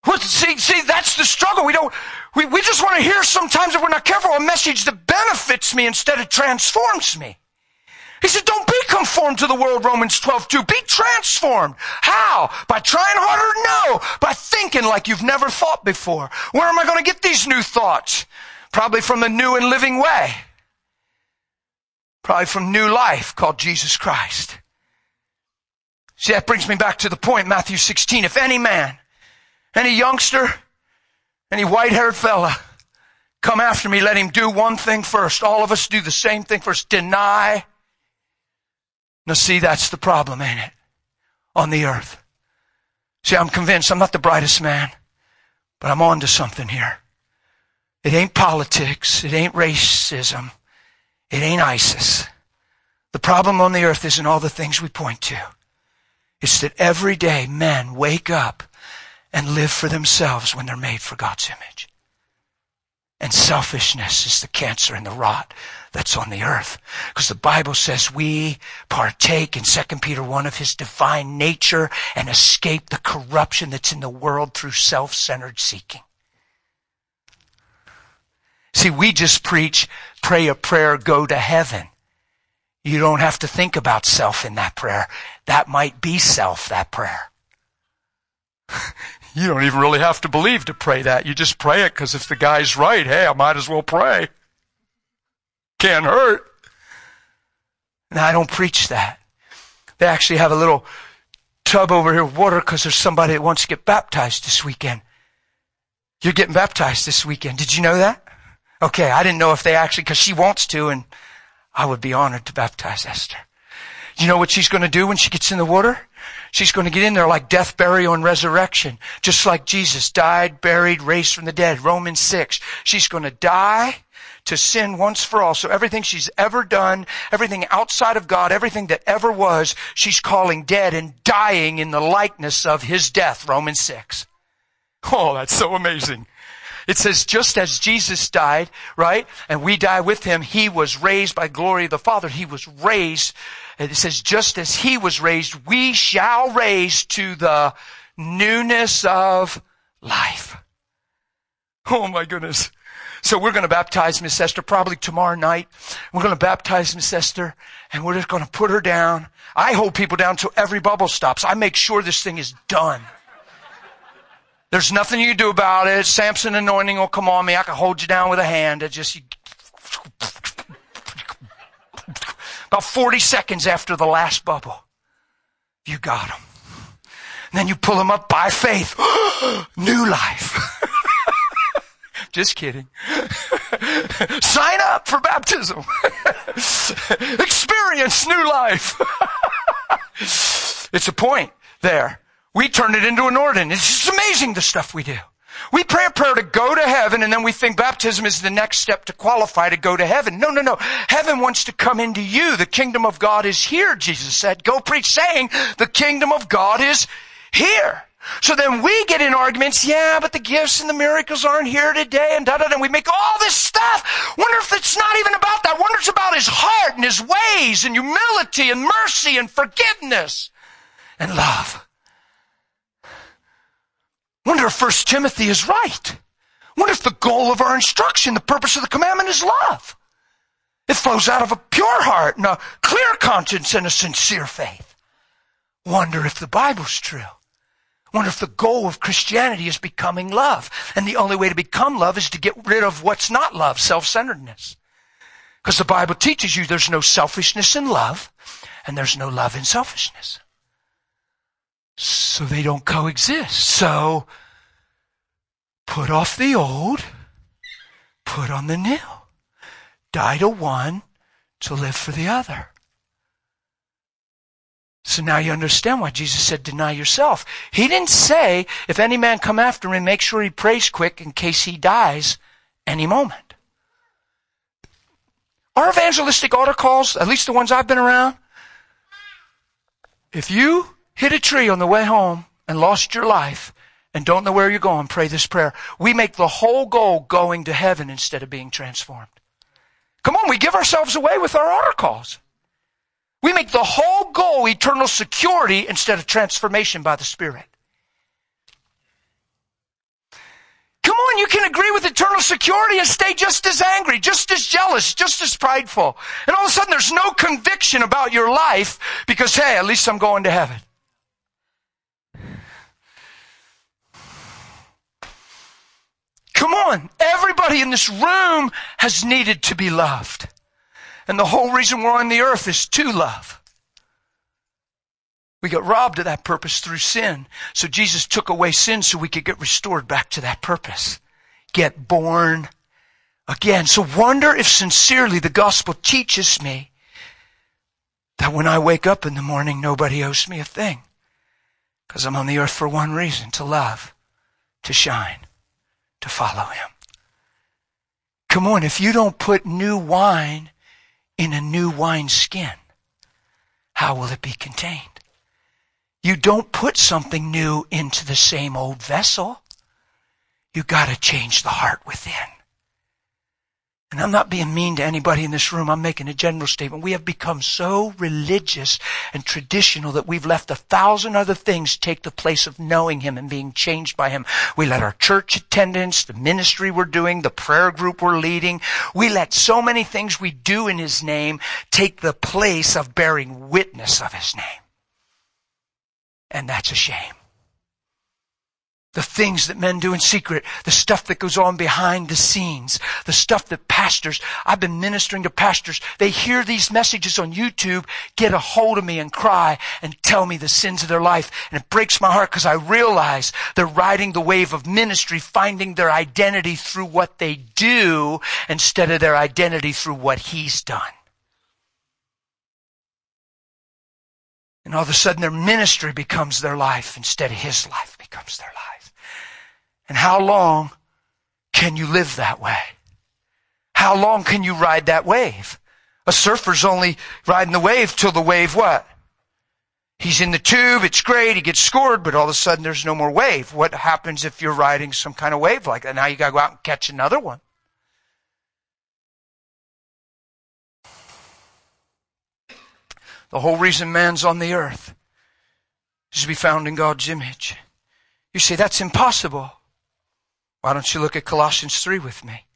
What, see, see, that's the struggle. We don't, we, we just want to hear sometimes, if we're not careful, a message that benefits me instead of transforms me. He said, don't be conformed to the world, Romans twelve two. Be transformed. How? By trying harder? No. By thinking like you've never thought before. Where am I going to get these new thoughts? Probably from the new and living way. Probably from new life called Jesus Christ. See, that brings me back to the point, Matthew sixteen. If any man, any youngster, any white-haired fella, come after me, let him do one thing first. All of us do the same thing first. Deny. Now see, that's the problem, ain't it? On the earth. See, I'm convinced I'm not the brightest man, but I'm on to something here. It ain't politics. It ain't racism. It ain't ISIS. The problem on the earth isn't all the things we point to. It's that every day men wake up and live for themselves when they're made for God's image. And selfishness is the cancer and the rot that's on the earth. Because the Bible says we partake in Second Peter one of his divine nature and escape the corruption that's in the world through self-centered seeking. See, we just preach, pray a prayer, go to heaven. You don't have to think about self in that prayer. That might be self, that prayer. You don't even really have to believe to pray that. You just pray it because if the guy's right, hey, I might as well pray. Can't hurt. And I don't preach that. They actually have a little tub over here of water because there's somebody that wants to get baptized this weekend. You're getting baptized this weekend. Did you know that? Okay, I didn't know if they actually, because she wants to, and I would be honored to baptize Esther. You know what she's going to do when she gets in the water? She's going to get in there like death, burial, and resurrection. Just like Jesus died, buried, raised from the dead. Romans six. She's going to die to sin once for all. So everything she's ever done, everything outside of God, everything that ever was, she's calling dead and dying in the likeness of his death. Romans six. Oh, that's so amazing. It says, just as Jesus died, right? And we die with him, he was raised by glory of the Father. He was raised. And it says, just as he was raised, we shall raise to the newness of life. Oh my goodness. So we're going to baptize Miss Esther probably tomorrow night. We're going to baptize Miss Esther and we're just going to put her down. I hold people down till every bubble stops. I make sure this thing is done. There's nothing you can do about it. Samson anointing will come on me. I can hold you down with a hand. It just, about forty seconds after the last bubble, you got them. And then you pull them up by faith. New life. Just kidding. Sign up for baptism. Experience new life. It's a point there. We turn it into an ordinance. It's just amazing the stuff we do. We pray a prayer to go to heaven and then we think baptism is the next step to qualify to go to heaven. No, no, no. Heaven wants to come into you. The kingdom of God is here, Jesus said. Go preach saying the kingdom of God is here. So then we get in arguments, yeah, but the gifts and the miracles aren't here today, and da da da. And we make all this stuff. Wonder if it's not even about that. Wonder if it's about his heart and his ways and humility and mercy and forgiveness and love. Wonder if First Timothy is right. Wonder if the goal of our instruction, the purpose of the commandment is love. It flows out of a pure heart and a clear conscience and a sincere faith. Wonder if the Bible's true. Wonder if the goal of Christianity is becoming love. And the only way to become love is to get rid of what's not love, self-centeredness. Because the Bible teaches you there's no selfishness in love and there's no love in selfishness. So they don't coexist. So put off the old, put on the new. Die to one to live for the other. So now you understand why Jesus said, deny yourself. He didn't say, if any man come after him, make sure he prays quick in case he dies any moment. Our evangelistic altar calls, at least the ones I've been around, if you hit a tree on the way home and lost your life and don't know where you're going, pray this prayer. We make the whole goal going to heaven instead of being transformed. Come on, we give ourselves away with our altar calls. We make the whole goal eternal security instead of transformation by the Spirit. on, you can agree with eternal security and stay just as angry, just as jealous, just as prideful. And all of a sudden there's no conviction about your life because, hey, at least I'm going to heaven. Come on, everybody in this room has needed to be loved. And the whole reason we're on the earth is to love. We got robbed of that purpose through sin. So Jesus took away sin so we could get restored back to that purpose. Get born again. So wonder if sincerely the gospel teaches me that when I wake up in the morning, nobody owes me a thing. Because I'm on the earth for one reason, to love, to shine, to follow him. Come on, if you don't put new wine in a new wine skin, how will it be contained? You don't put something new into the same old vessel. You got to change the heart within. And I'm not being mean to anybody in this room. I'm making a general statement. We have become so religious and traditional that we've let a thousand other things take the place of knowing him and being changed by him. We let our church attendance, the ministry we're doing, the prayer group we're leading, we let so many things we do in his name take the place of bearing witness of his name. And that's a shame. The things that men do in secret, the stuff that goes on behind the scenes, the stuff that pastors, I've been ministering to pastors, they hear these messages on YouTube, get a hold of me and cry and tell me the sins of their life. And it breaks my heart because I realize they're riding the wave of ministry, finding their identity through what they do instead of their identity through what he's done. And all of a sudden their ministry becomes their life instead of his life becomes their life. And how long can you live that way? How long can you ride that wave? A surfer's only riding the wave till the wave what? He's in the tube, it's great, he gets scored, but all of a sudden there's no more wave. What happens if you're riding some kind of wave like that? Now you gotta go out and catch another one. The whole reason man's on the earth is to be found in God's image. You say, that's impossible. Why don't you look at Colossians three with me?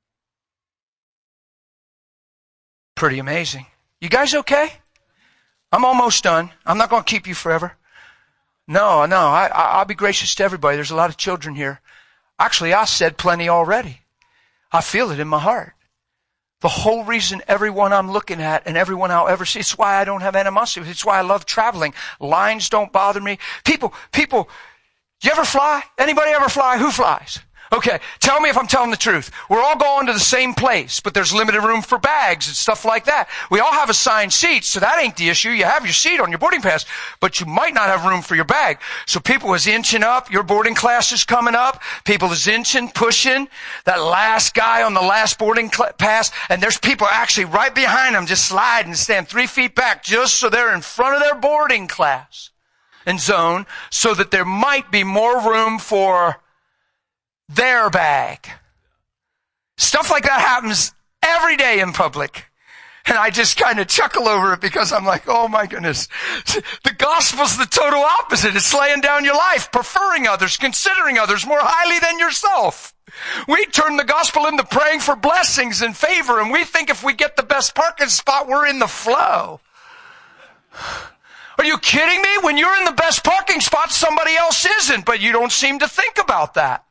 Pretty amazing. You guys okay? I'm almost done. I'm not going to keep you forever. No, no, I, I'll be gracious to everybody. There's a lot of children here. Actually, I said plenty already. I feel it in my heart. The whole reason everyone I'm looking at and everyone I'll ever see, it's why I don't have animosity. It's why I love traveling. Lines don't bother me. People, people, you ever fly? Anybody ever fly? Who flies? Okay, tell me if I'm telling the truth. We're all going to the same place, but there's limited room for bags and stuff like that. We all have assigned seats, so that ain't the issue. You have your seat on your boarding pass, but you might not have room for your bag. So people is inching up. Your boarding class is coming up. People is inching, pushing. That last guy on the last boarding cl- pass, and there's people actually right behind them just sliding, stand three feet back just so they're in front of their boarding class and zone so that there might be more room for their bag. Stuff like that happens every day in public. And I just kind of chuckle over it because I'm like, oh my goodness. The gospel's the total opposite. It's laying down your life, preferring others, considering others more highly than yourself. We turn the gospel into praying for blessings and favor, and we think if we get the best parking spot, we're in the flow. Are you kidding me? When you're in the best parking spot, somebody else isn't, but you don't seem to think about that.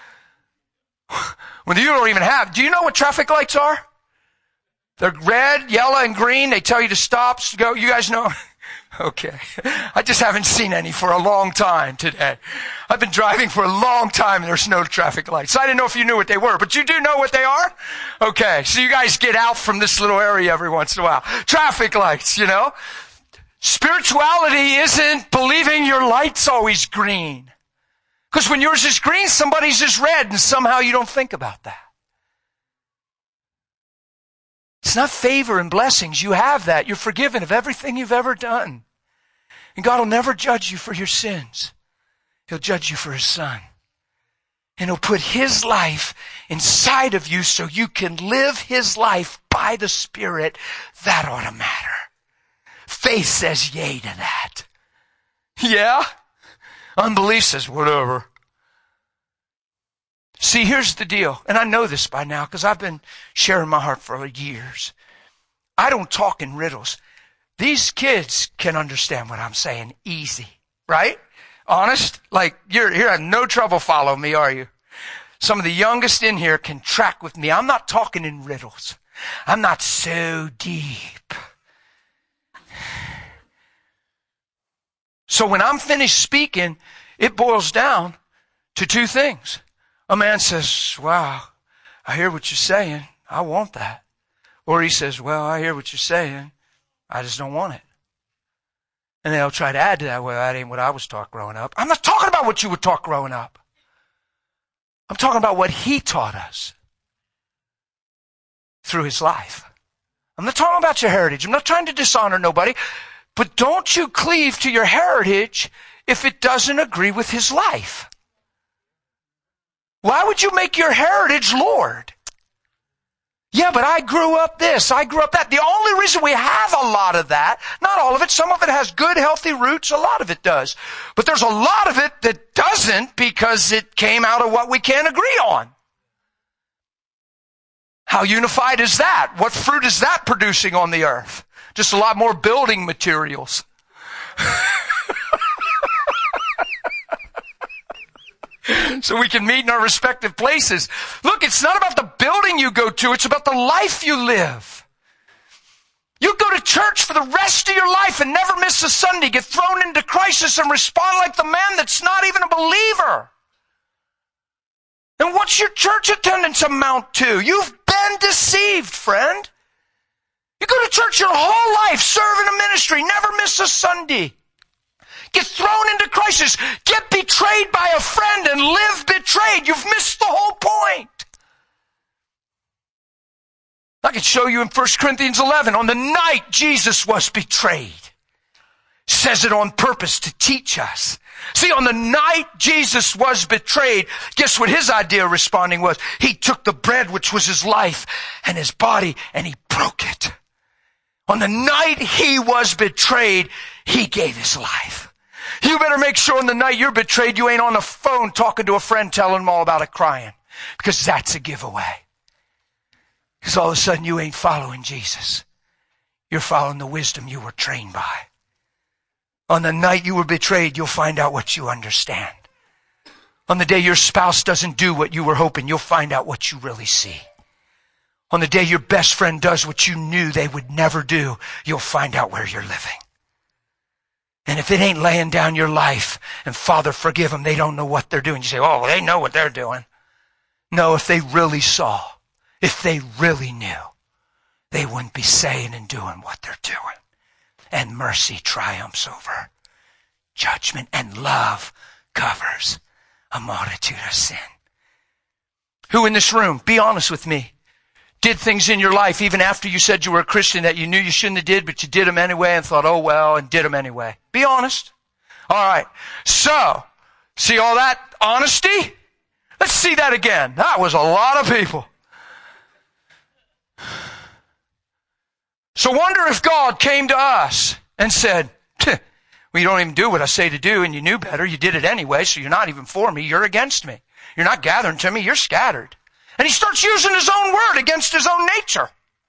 When you don't even have, do you know what traffic lights are? They're red, yellow, and green. They tell you to stop, go. You guys know? Okay. I just haven't seen any for a long time today. I've been driving for a long time and there's no traffic lights. I didn't know if you knew what they were, but you do know what they are? Okay. So you guys get out from this little area every once in a while. Traffic lights, you know? Spirituality isn't believing your light's always green. Because when yours is green, somebody's is red, and somehow you don't think about that. It's not favor and blessings. You have that. You're forgiven of everything you've ever done. And God will never judge you for your sins. He'll judge you for his son. And he'll put his life inside of you so you can live his life by the Spirit. That ought to matter. Faith says yay to that. Yeah? Unbelief says, whatever. See, here's the deal, and I know this by now because I've been sharing my heart for years. I don't talk in riddles. These kids can understand what I'm saying easy, right? Honest? Like, you're, you're having no trouble following me, are you? Some of the youngest in here can track with me. I'm not talking in riddles. I'm not so deep. So when I'm finished speaking, it boils down to two things. A man says, wow, I hear what you're saying. I want that. Or he says, well, I hear what you're saying. I just don't want it. And they'll try to add to that, well, that ain't what I was taught growing up. I'm not talking about what you were taught growing up. I'm talking about what he taught us through his life. I'm not talking about your heritage. I'm not trying to dishonor nobody. But don't you cleave to your heritage if it doesn't agree with his life. Why would you make your heritage Lord? Yeah, but I grew up this, I grew up that. The only reason we have a lot of that, not all of it, some of it has good, healthy roots, a lot of it does. But there's a lot of it that doesn't because it came out of what we can't agree on. How unified is that? What fruit is that producing on the earth? Just a lot more building materials. So we can meet in our respective places. Look, it's not about the building you go to, it's about the life you live. You go to church for the rest of your life and never miss a Sunday, get thrown into crisis and respond like the man that's not even a believer. And what's your church attendance amount to? You've been deceived, friend. You go to church your whole life, serve in a ministry, never miss a Sunday. Get thrown into crisis, get betrayed by a friend and live betrayed. You've missed the whole point. I could show you in First Corinthians eleven, on the night Jesus was betrayed. Says it on purpose to teach us. See, on the night Jesus was betrayed, guess what his idea of responding was? He took the bread, which was his life, and his body, and he broke it. On the night he was betrayed, he gave his life. You better make sure on the night you're betrayed, you ain't on the phone talking to a friend telling them all about it crying. Because that's a giveaway. Because all of a sudden you ain't following Jesus. You're following the wisdom you were trained by. On the night you were betrayed, you'll find out what you understand. On the day your spouse doesn't do what you were hoping, you'll find out what you really see. On the day your best friend does what you knew they would never do, you'll find out where you're living. And if it ain't laying down your life and Father forgive them, they don't know what they're doing. You say, oh, they know what they're doing. No, if they really saw, if they really knew, they wouldn't be saying and doing what they're doing. And mercy triumphs over judgment, and love covers a multitude of sin. Who in this room, be honest with me, did things in your life even after you said you were a Christian that you knew you shouldn't have did, but you did them anyway and thought, oh well, and did them anyway? Be honest. All right. So, see all that honesty? Let's see that again. That was a lot of people. So wonder if God came to us and said, well, you don't even do what I say to do, and you knew better. You did it anyway, so you're not even for me. You're against me. You're not gathering to me. You're scattered. And he starts using his own word against his own nature.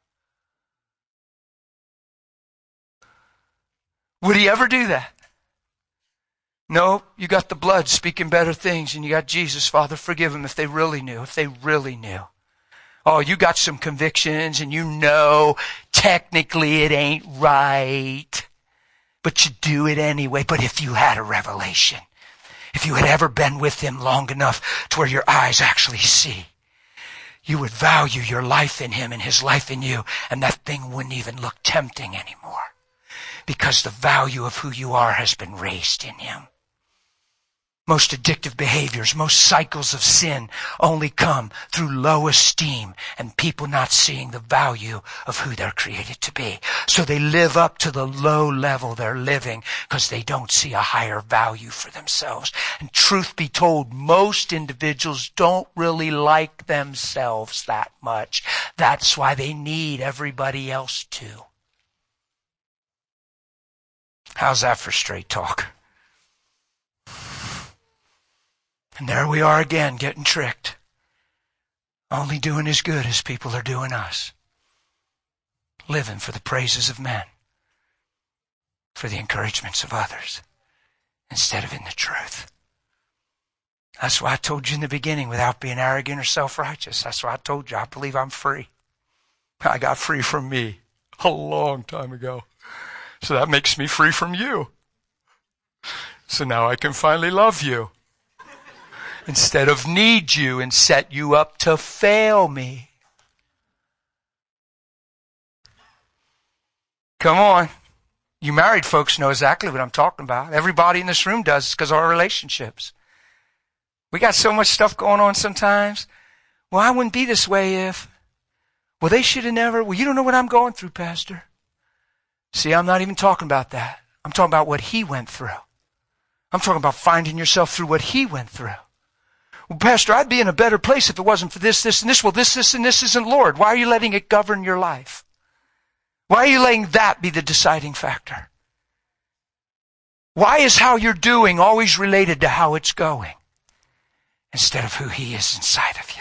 Would he ever do that? No, you got the blood speaking better things, and you got Jesus. Father, forgive them if they really knew, if they really knew. Oh, you got some convictions, and you know technically it ain't right, but you do it anyway. But if you had a revelation, if you had ever been with him long enough to where your eyes actually see, you would value your life in him and his life in you, and that thing wouldn't even look tempting anymore because the value of who you are has been raised in him. Most addictive behaviors, most cycles of sin only come through low esteem and people not seeing the value of who they're created to be. So they live up to the low level they're living because they don't see a higher value for themselves. And truth be told, most individuals don't really like themselves that much. That's why they need everybody else too. How's that for straight talk? And there we are again, getting tricked. Only doing as good as people are doing us. Living for the praises of men. For the encouragements of others. Instead of in the truth. That's why I told you in the beginning, without being arrogant or self-righteous. That's why I told you I believe I'm free. I got free from me a long time ago. So that makes me free from you. So now I can finally love you. Instead of need you and set you up to fail me. Come on. You married folks know exactly what I'm talking about. Everybody in this room does because of our relationships. We got so much stuff going on sometimes. Well, I wouldn't be this way if... Well, they should have never... Well, you don't know what I'm going through, Pastor. See, I'm not even talking about that. I'm talking about what he went through. I'm talking about finding yourself through what he went through. Well, Pastor, I'd be in a better place if it wasn't for this, this, and this. Well, this, this, and this isn't Lord. Why are you letting it govern your life? Why are you letting that be the deciding factor? Why is how you're doing always related to how it's going instead of who he is inside of you?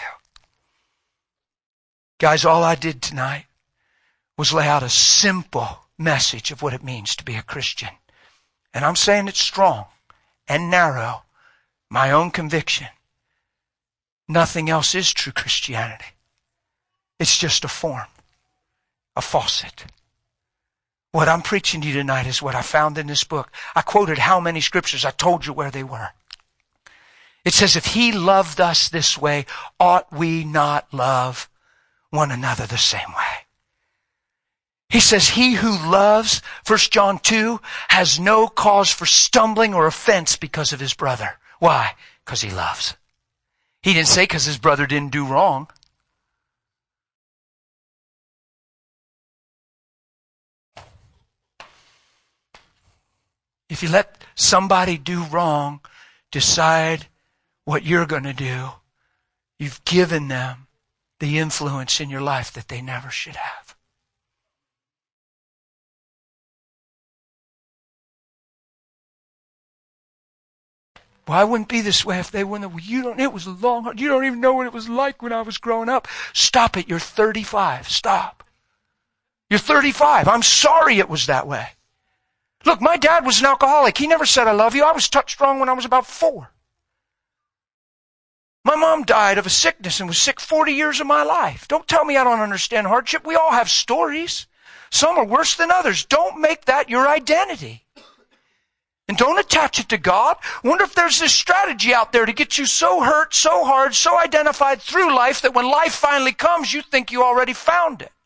Guys, all I did tonight was lay out a simple message of what it means to be a Christian. And I'm saying it's strong and narrow, my own conviction. Nothing else is true Christianity. It's just a form, a faucet. What I'm preaching to you tonight is what I found in this book. I quoted how many scriptures? I told you where they were. It says, if he loved us this way, ought we not love one another the same way? He says, he who loves, First John two, has no cause for stumbling or offense because of his brother. Why? Because he loves. He didn't say because his brother didn't do wrong. If you let somebody do wrong decide what you're going to do, you've given them the influence in your life that they never should have. Well, I wouldn't be this way if they wouldn't. Well, you don't, it was long. You don't even know what it was like when I was growing up. Stop it. You're thirty-five. Stop. You're thirty-five. I'm sorry it was that way. Look, my dad was an alcoholic. He never said, I love you. I was touched wrong when I was about four. My mom died of a sickness and was sick forty years of my life. Don't tell me I don't understand hardship. We all have stories. Some are worse than others. Don't make that your identity. And don't attach it to God. Wonder if there's this strategy out there to get you so hurt, so hard, so identified through life that when life finally comes, you think you already found it.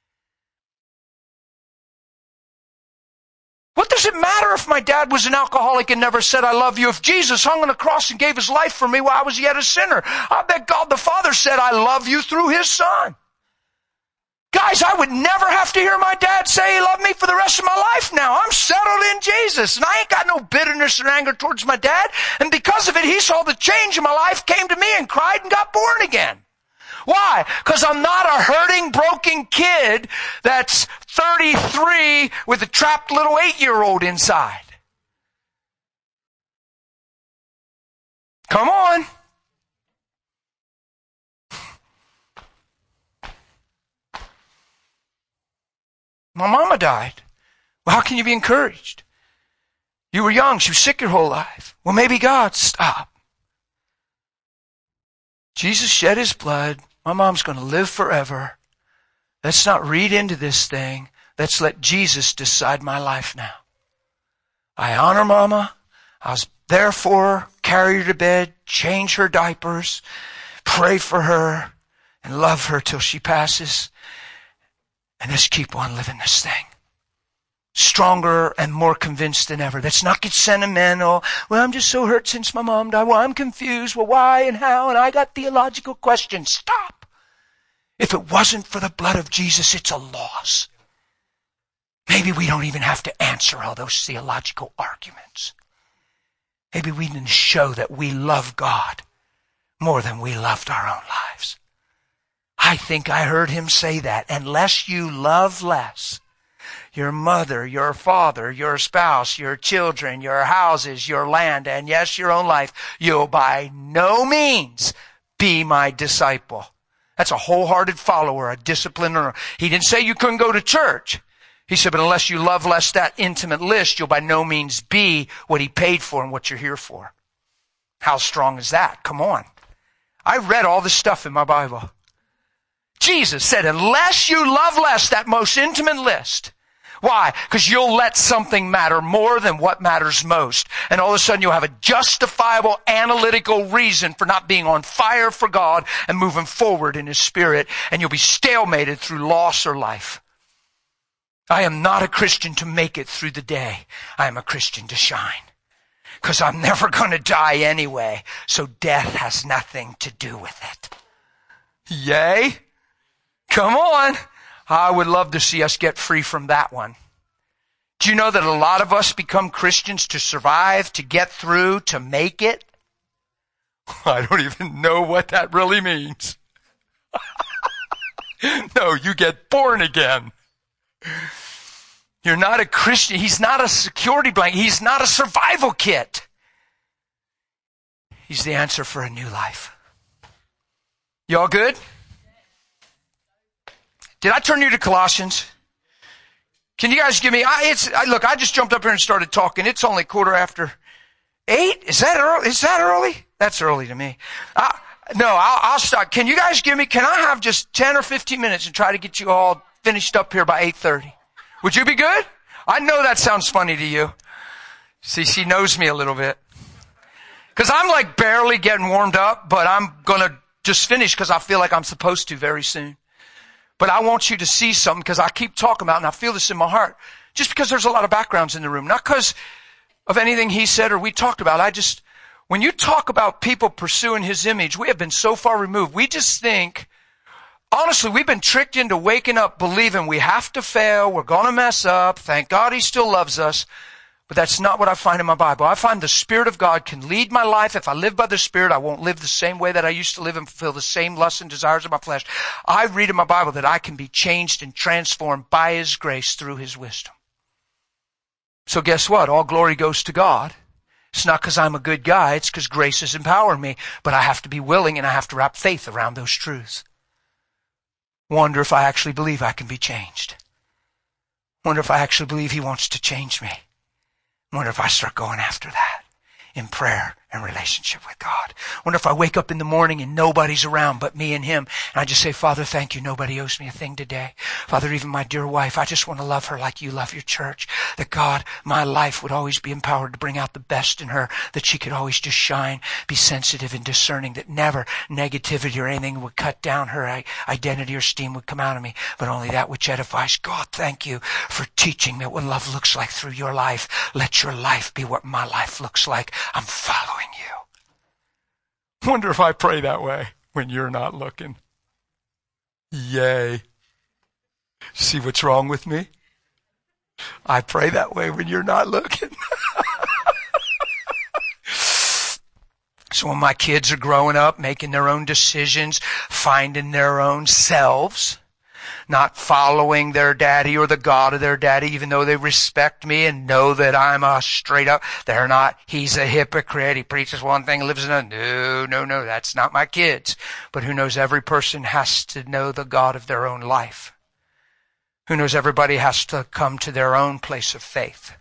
What does it matter if my dad was an alcoholic and never said, I love you? If Jesus hung on the cross and gave his life for me while I was yet a sinner, I bet God the Father said, I love you through his Son. Guys, I would never have to hear my dad say he loved me for the rest of my life now. I'm settled in Jesus, and I ain't got no bitterness or anger towards my dad. And because of it, he saw the change in my life, came to me and cried and got born again. Why? Because I'm not a hurting, broken kid that's thirty-three with a trapped little eight-year-old inside. Come on. My mama died. Well, how can you be encouraged? You were young. She was sick your whole life. Well, maybe God. Stop. Jesus shed his blood. My mom's going to live forever. Let's not read into this thing. Let's let Jesus decide my life now. I honor Mama. I was there for her, carry her to bed, change her diapers, pray for her, and love her till she passes. And let's keep on living this thing. Stronger and more convinced than ever. Let's not get sentimental. Well, I'm just so hurt since my mom died. Well, I'm confused. Well, why and how? And I got theological questions. Stop. If it wasn't for the blood of Jesus, it's a loss. Maybe we don't even have to answer all those theological arguments. Maybe we can show that we love God more than we loved our own lives. I think I heard him say that. Unless you love less, your mother, your father, your spouse, your children, your houses, your land, and yes, your own life, you'll by no means be my disciple. That's a wholehearted follower, a disciplined learner. He didn't say you couldn't go to church. He said, but unless you love less that intimate list, you'll by no means be what he paid for and what you're here for. How strong is that? Come on. I read all this stuff in my Bible. Jesus said, unless you love less that most intimate list. Why? Because you'll let something matter more than what matters most. And all of a sudden you'll have a justifiable analytical reason for not being on fire for God and moving forward in His Spirit. And you'll be stalemated through loss or life. I am not a Christian to make it through the day. I am a Christian to shine. Because I'm never going to die anyway. So death has nothing to do with it. Yay? Come on. I would love to see us get free from that one. Do you know that a lot of us become Christians to survive, to get through, to make it? I don't even know what that really means. No, you get born again. You're not a Christian. He's not a security blanket. He's not a survival kit. He's the answer for a new life. Y'all good? Did I turn you to Colossians? Can you guys give me, I, it's, I, look, I just jumped up here and started talking. It's only quarter after eight. Is that early? Is that early? That's early to me. I, no, I'll, I'll start. Can you guys give me, can I have just ten or fifteen minutes and try to get you all finished up here by eight thirty? Would you be good? I know that sounds funny to you. See, she knows me a little bit. Cause I'm like barely getting warmed up, but I'm gonna just finish cause I feel like I'm supposed to very soon. But I want you to see something because I keep talking about it and I feel this in my heart. Just because there's a lot of backgrounds in the room. Not because of anything he said or we talked about. I just, when you talk about people pursuing His image, we have been so far removed. We just think, honestly, we've been tricked into waking up believing we have to fail, we're going to mess up. Thank God He still loves us. But that's not what I find in my Bible. I find the Spirit of God can lead my life. If I live by the Spirit, I won't live the same way that I used to live and fulfill the same lusts and desires of my flesh. I read in my Bible that I can be changed and transformed by His grace through His wisdom. So guess what? All glory goes to God. It's not because I'm a good guy. It's because grace is empowering me. But I have to be willing and I have to wrap faith around those truths. Wonder if I actually believe I can be changed. Wonder if I actually believe He wants to change me. Wonder if I start going after that in prayer and relationship with God. Wonder if I wake up in the morning and nobody's around but me and Him. And I just say, Father, thank you. Nobody owes me a thing today. Father, even my dear wife, I just want to love her like you love your church. That God, my life would always be empowered to bring out the best in her. That she could always just shine, be sensitive and discerning. That never negativity or anything would cut down her identity or esteem would come out of me. But only that which edifies. God, thank you for teaching me what love looks like through your life. Let your life be what my life looks like. I'm following you. Wonder if I pray that way when you're not looking. Yay. See what's wrong with me? I pray that way when you're not looking. So when my kids are growing up, making their own decisions, finding their own selves, not following their daddy or the God of their daddy, even though they respect me and know that I'm a straight up, they're not, he's a hypocrite, he preaches one thing, lives in another. No, no, no, that's not my kids. But who knows, every person has to know the God of their own life. Who knows, everybody has to come to their own place of faith.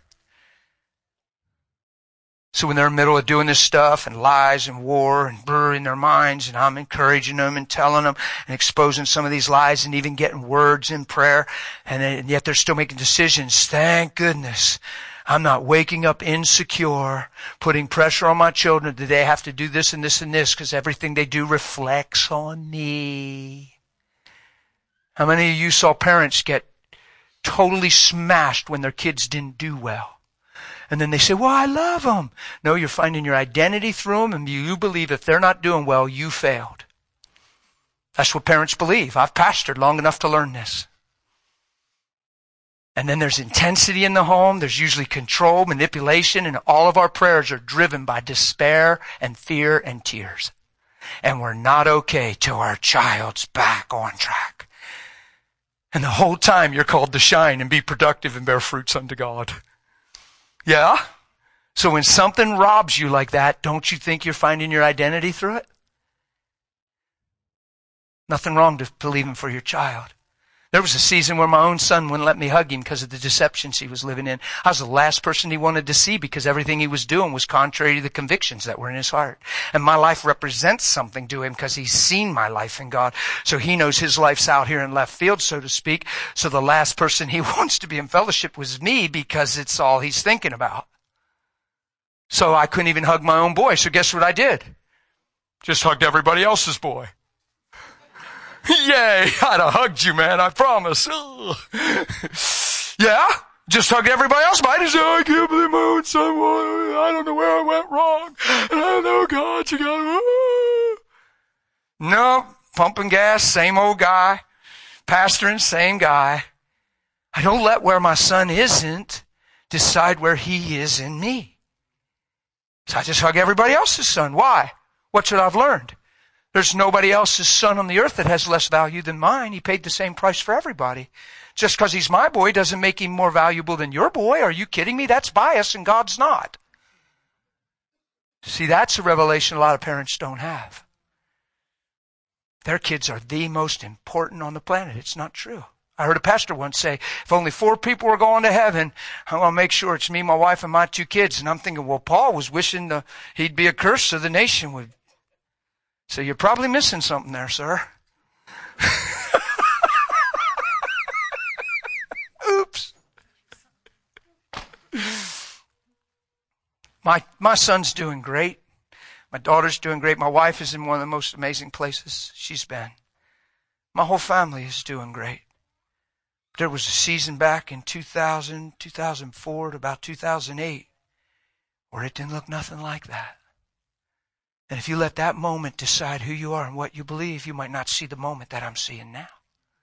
So when they're in the middle of doing this stuff and lies and war and brr in their minds, and I'm encouraging them and telling them and exposing some of these lies and even getting words in prayer, and, then, and yet they're still making decisions. Thank goodness I'm not waking up insecure, putting pressure on my children that they have to do this and this and this because everything they do reflects on me. How many of you saw parents get totally smashed when their kids didn't do well? And then they say, well, I love them. No, you're finding your identity through them, and you believe if they're not doing well, you failed. That's what parents believe. I've pastored long enough to learn this. And then there's intensity in the home. There's usually control, manipulation, and all of our prayers are driven by despair and fear and tears. And we're not okay till our child's back on track. And the whole time you're called to shine and be productive and bear fruits unto God. Yeah? So when something robs you like that, don't you think you're finding your identity through it? Nothing wrong to believing for your child. There was a season where my own son wouldn't let me hug him because of the deceptions he was living in. I was the last person he wanted to see because everything he was doing was contrary to the convictions that were in his heart. And my life represents something to him because he's seen my life in God. So he knows his life's out here in left field, so to speak. So the last person he wants to be in fellowship was me because it's all he's thinking about. So I couldn't even hug my own boy. So guess what I did? Just hugged everybody else's boy. Yay, I'd have hugged you, man, I promise. Yeah, just hugged everybody else. I just, oh, I can't believe my own son. I don't know where I went wrong. And I don't know, God, you got to... No, pumping gas, same old guy. Pastoring, same guy. I don't let where my son isn't decide where he is in me. So I just hug everybody else's son. Why? What should I've learned? There's nobody else's son on the earth that has less value than mine. He paid the same price for everybody. Just because he's my boy doesn't make him more valuable than your boy. Are you kidding me? That's bias and God's not. See, that's a revelation a lot of parents don't have. Their kids are the most important on the planet. It's not true. I heard a pastor once say, if only four people were going to heaven, I'm going to make sure it's me, my wife, and my two kids. And I'm thinking, well, Paul was wishing the, he'd be a curse so the nation would. So you're probably missing something there, sir. Oops. My, my son's doing great. My daughter's doing great. My wife is in one of the most amazing places she's been. My whole family is doing great. There was a season back in two thousand, two thousand four to about two thousand eight where it didn't look nothing like that. And if you let that moment decide who you are and what you believe, you might not see the moment that I'm seeing now.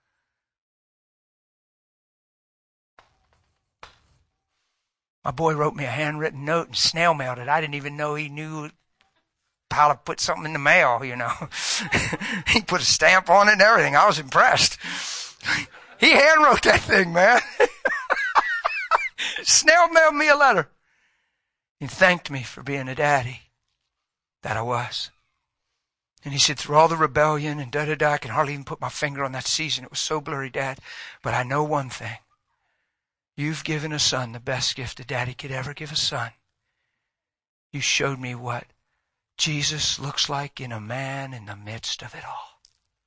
My boy wrote me a handwritten note and snail mailed it. I didn't even know he knew how to put something in the mail, you know. He put a stamp on it and everything. I was impressed. He hand wrote that thing, man. Snail mailed me a letter. He thanked me for being a daddy that I was. And he said, through all the rebellion and da-da-da, I can hardly even put my finger on that season. It was so blurry, Dad. But I know one thing. You've given a son the best gift a daddy could ever give a son. You showed me what Jesus looks like in a man in the midst of it all.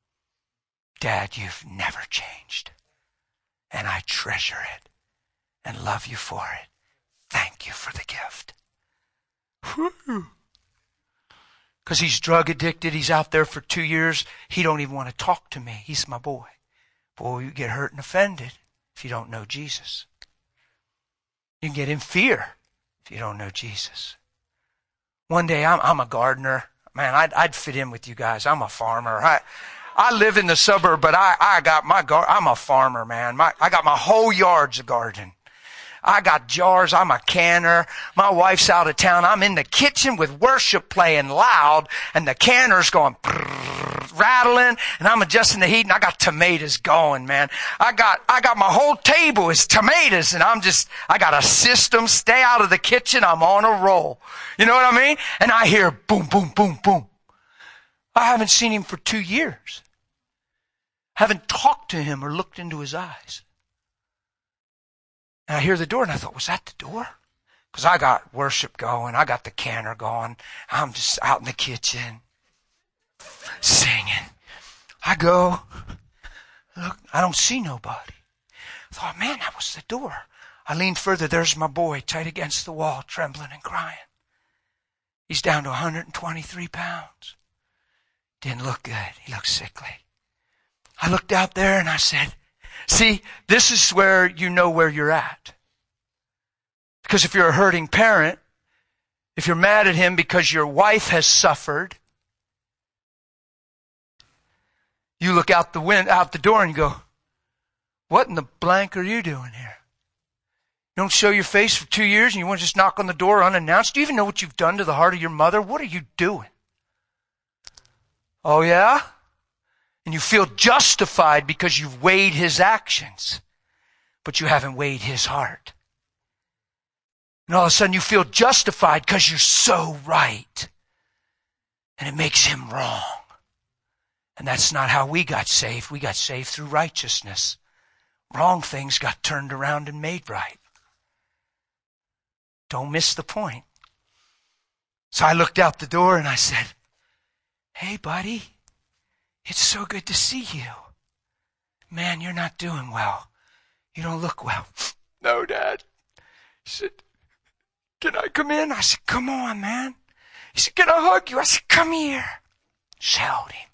Dad, you've never changed. And I treasure it and love you for it. Thank you for the gift. Whew. Because he's drug addicted. He's out there for two years. He don't even want to talk to me. He's my boy. Boy, you get hurt and offended if you don't know Jesus. You can get in fear if you don't know Jesus. One day, I'm, I'm a gardener. Man, I'd, I'd fit in with you guys. I'm a farmer. I, I live in the suburb, but I, I got my gar- I'm a farmer, man. My, I got my whole yard's a garden. I got jars. I'm a canner. My wife's out of town. I'm in the kitchen with worship playing loud and the canner's going rattling and I'm adjusting the heat and I got tomatoes going, man. I got, I got my whole table is tomatoes and I'm just, I got a system. Stay out of the kitchen. I'm on a roll. You know what I mean? And I hear boom, boom, boom, boom. I haven't seen him for two years. Haven't talked to him or looked into his eyes. And I hear the door and I thought, was that the door? Because I got worship going. I got the canner going. I'm just out in the kitchen singing. I go, look, I don't see nobody. I thought, man, that was the door. I leaned further. There's my boy tight against the wall, trembling and crying. He's down to one hundred twenty-three pounds. Didn't look good. He looked sickly. I looked out there and I said, see, this is where you know where you're at. Because if you're a hurting parent, if you're mad at him because your wife has suffered, you look out the wind, out the door and you go, what in the blank are you doing here? You don't show your face for two years and you want to just knock on the door unannounced? Do you even know what you've done to the heart of your mother? What are you doing? Oh yeah? And you feel justified because you've weighed his actions, but you haven't weighed his heart. And all of a sudden you feel justified because you're so right. And it makes him wrong. And that's not how we got saved. We got saved through righteousness. Wrong things got turned around and made right. Don't miss the point. So I looked out the door and I said, "Hey, buddy, it's so good to see you. Man, you're not doing well. You don't look well." "No, Dad." He said, "Can I come in?" I said, "Come on, man." He said, "Can I hug you?" I said, "Come here." Just held him.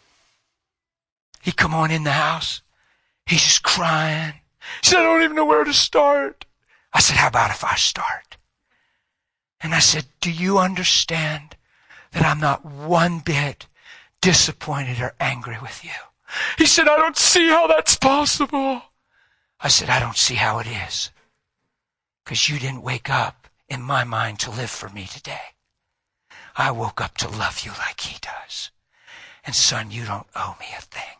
He come on in the house. He's just crying. He said, "I don't even know where to start." I said, "How about if I start?" And I said, "Do you understand that I'm not one bit disappointed or angry with you?" He said, "I don't see how that's possible." I said, "I don't see how it is. Because you didn't wake up, in my mind, to live for me today. I woke up to love you like he does. And son, you don't owe me a thing."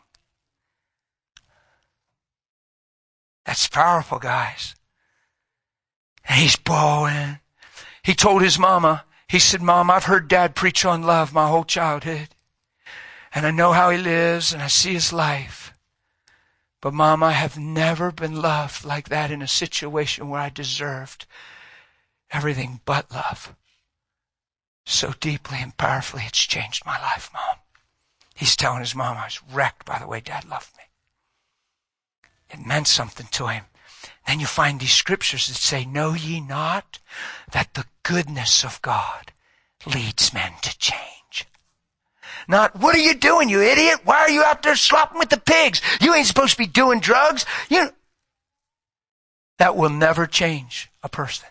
That's powerful, guys. And he's bawling. He told his mama, he said, "Mom, I've heard Dad preach on love my whole childhood. And I know how he lives and I see his life. But Mom, I have never been loved like that in a situation where I deserved everything but love. So deeply and powerfully, it's changed my life, Mom." He's telling his mom, "I was wrecked by the way Dad loved me." It meant something to him. Then you find these scriptures that say, "Know ye not that the goodness of God leads men to change?" Not, "What are you doing, you idiot? Why are you out there slopping with the pigs? You ain't supposed to be doing drugs." You know, that will never change a person.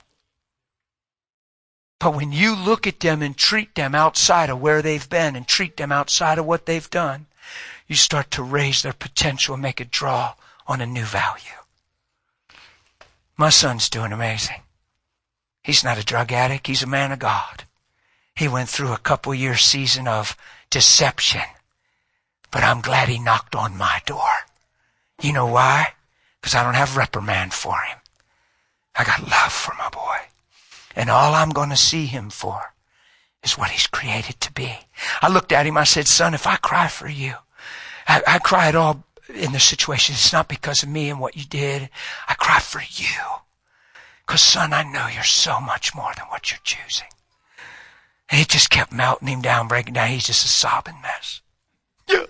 But when you look at them and treat them outside of where they've been and treat them outside of what they've done, you start to raise their potential and make a draw on a new value. My son's doing amazing. He's not a drug addict. He's a man of God. He went through a couple year season of deception. But I'm glad he knocked on my door. You know why? Because I don't have reprimand for him. I got love for my boy. And all I'm going to see him for is what he's created to be. I looked at him, I said, "Son, if I cry for you, I, I cry at all in this situation. It's not because of me and what you did. I cry for you. Because, son, I know you're so much more than what you're choosing." And it just kept melting him down, breaking down. He's just a sobbing mess. Yeah.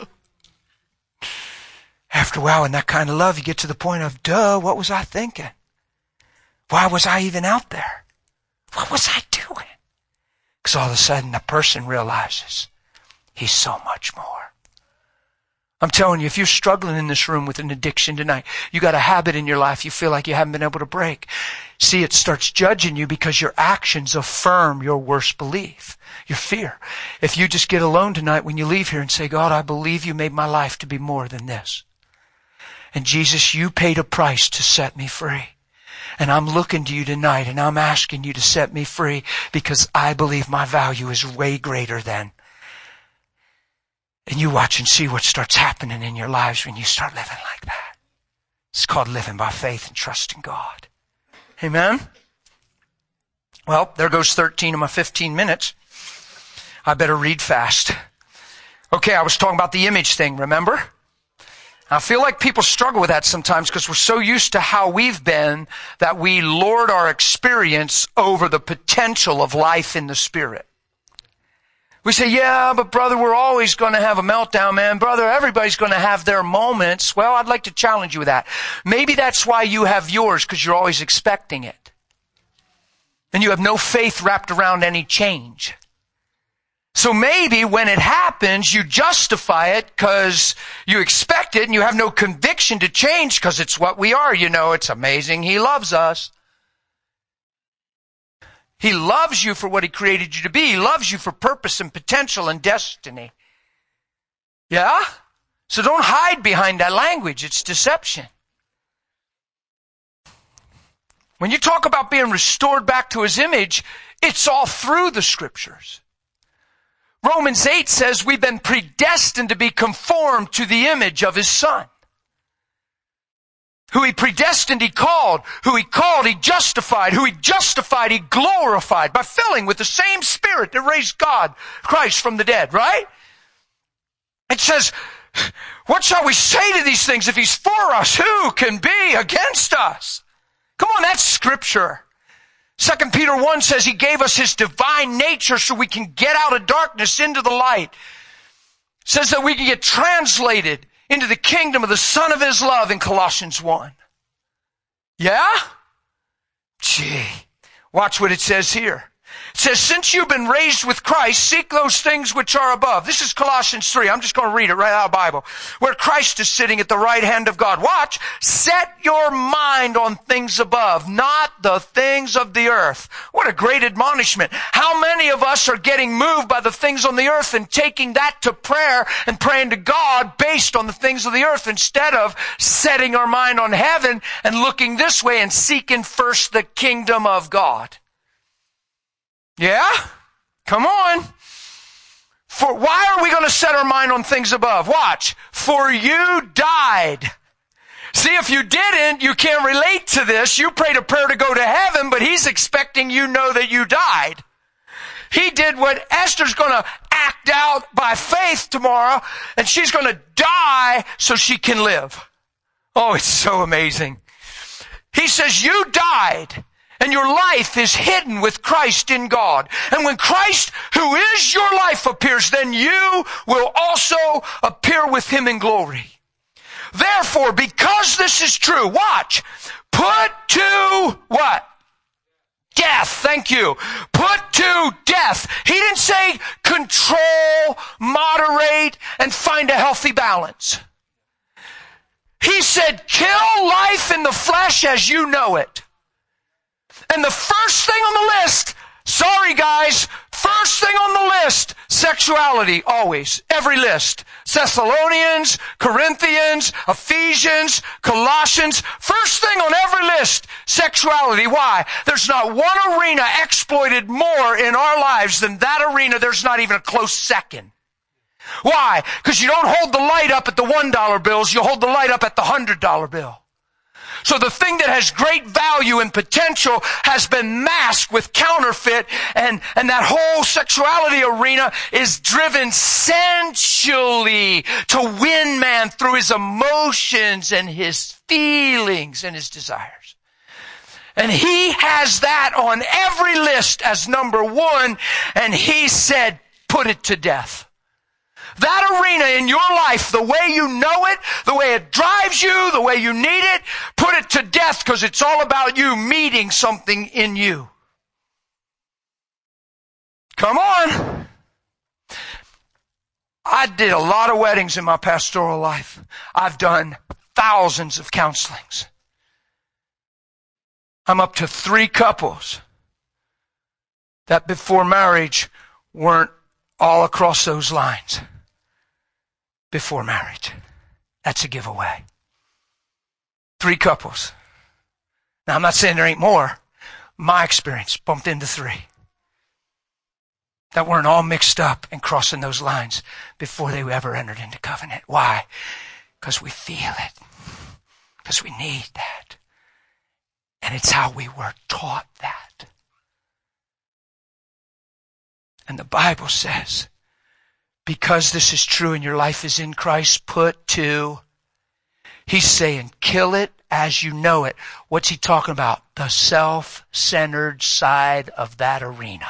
After a while, in that kind of love, you get to the point of, duh, what was I thinking? Why was I even out there? What was I doing? Because all of a sudden, the person realizes he's so much more. I'm telling you, if you're struggling in this room with an addiction tonight, you got a habit in your life you feel like you haven't been able to break. See, it starts judging you because your actions affirm your worst belief, your fear. If you just get alone tonight when you leave here and say, "God, I believe you made my life to be more than this. And Jesus, you paid a price to set me free. And I'm looking to you tonight and I'm asking you to set me free because I believe my value is way greater than." And you watch and see what starts happening in your lives when you start living like that. It's called living by faith and trusting God. Amen? Well, there goes thirteen of my fifteen minutes. I better read fast. Okay, I was talking about the image thing, remember? I feel like people struggle with that sometimes because we're so used to how we've been that we lord our experience over the potential of life in the Spirit. We say, "Yeah, but brother, we're always going to have a meltdown, man. Brother, everybody's going to have their moments." Well, I'd like to challenge you with that. Maybe that's why you have yours, because you're always expecting it. And you have no faith wrapped around any change. So maybe when it happens, you justify it because you expect it and you have no conviction to change because it's what we are. You know, it's amazing. He loves us. He loves you for what he created you to be. He loves you for purpose and potential and destiny. Yeah? So don't hide behind that language. It's deception. When you talk about being restored back to his image, it's all through the scriptures. Romans eight says we've been predestined to be conformed to the image of his Son. Who he predestined, he called. Who he called, he justified. Who he justified, he glorified by filling with the same Spirit that raised God, Christ from the dead, right? It says, what shall we say to these things? If he's for us, who can be against us? Come on, that's scripture. Second Peter one says he gave us his divine nature so we can get out of darkness into the light. It says that we can get translated into the kingdom of the Son of his love in Colossians one. Yeah? Gee, watch what it says here. It says, since you've been raised with Christ, seek those things which are above. This is Colossians three. I'm just going to read it right out of the Bible. Where Christ is sitting at the right hand of God. Watch. Set your mind on things above, not the things of the earth. What a great admonishment. How many of us are getting moved by the things on the earth and taking that to prayer and praying to God based on the things of the earth instead of setting our mind on heaven and looking this way and seeking first the kingdom of God? Yeah? Come on. For why are we going to set our mind on things above? Watch. For you died. See, if you didn't, you can't relate to this. You prayed a prayer to go to heaven, but he's expecting you know that you died. He did what Esther's going to act out by faith tomorrow, and she's going to die so she can live. Oh, it's so amazing. He says, you died. And your life is hidden with Christ in God. And when Christ, who is your life, appears, then you will also appear with him in glory. Therefore, because this is true, watch, put to what? Death. Thank you. Put to death. He didn't say control, moderate, and find a healthy balance. He said kill life in the flesh as you know it. And the first thing on the list, sorry guys, first thing on the list, sexuality, always, every list. Thessalonians, Corinthians, Ephesians, Colossians, first thing on every list, sexuality. Why? There's not one arena exploited more in our lives than that arena. There's not even a close second. Why? Because you don't hold the light up at the one dollar bills, you hold the light up at the one hundred dollar bill. So the thing that has great value and potential has been masked with counterfeit, and, and that whole sexuality arena is driven sensually to win man through his emotions and his feelings and his desires. And he has that on every list as number one, and he said, put it to death. That arena in your life, the way you know it, the way it drives you, the way you need it, put it to death because it's all about you meeting something in you. Come on. I did a lot of weddings in my pastoral life. I've done thousands of counselings. I'm up to three couples that before marriage weren't all across those lines. Before marriage. That's a giveaway. Three couples. Now, I'm not saying there ain't more. My experience bumped into three that weren't all mixed up and crossing those lines before they ever entered into covenant. Why? Because we feel it. Because we need that. And it's how we were taught that. And the Bible says, because this is true and your life is in Christ, put to, he's saying, kill it as you know it. What's he talking about? The self-centered side of that arena.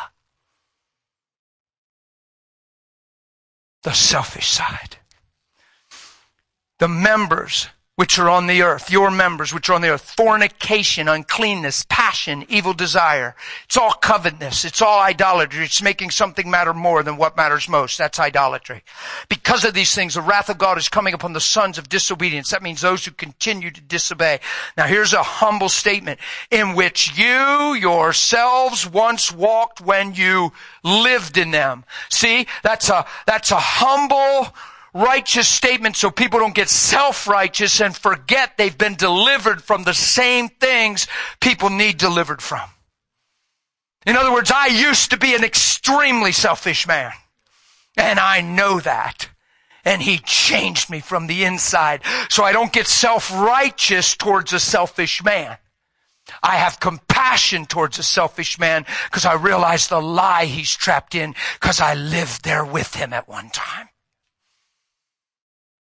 The selfish side. The members which are on the earth, your members which are on the earth, fornication, uncleanness, passion, evil desire. It's all covetousness. It's all idolatry. It's making something matter more than what matters most. That's idolatry. Because of these things, the wrath of God is coming upon the sons of disobedience. That means those who continue to disobey. Now here's a humble statement. In which you yourselves once walked when you lived in them. See, that's a, that's a humble righteous statement so people don't get self-righteous and forget they've been delivered from the same things people need delivered from. In other words, I used to be an extremely selfish man. And I know that. And he changed me from the inside so I don't get self-righteous towards a selfish man. I have compassion towards a selfish man because I realize the lie he's trapped in because I lived there with him at one time.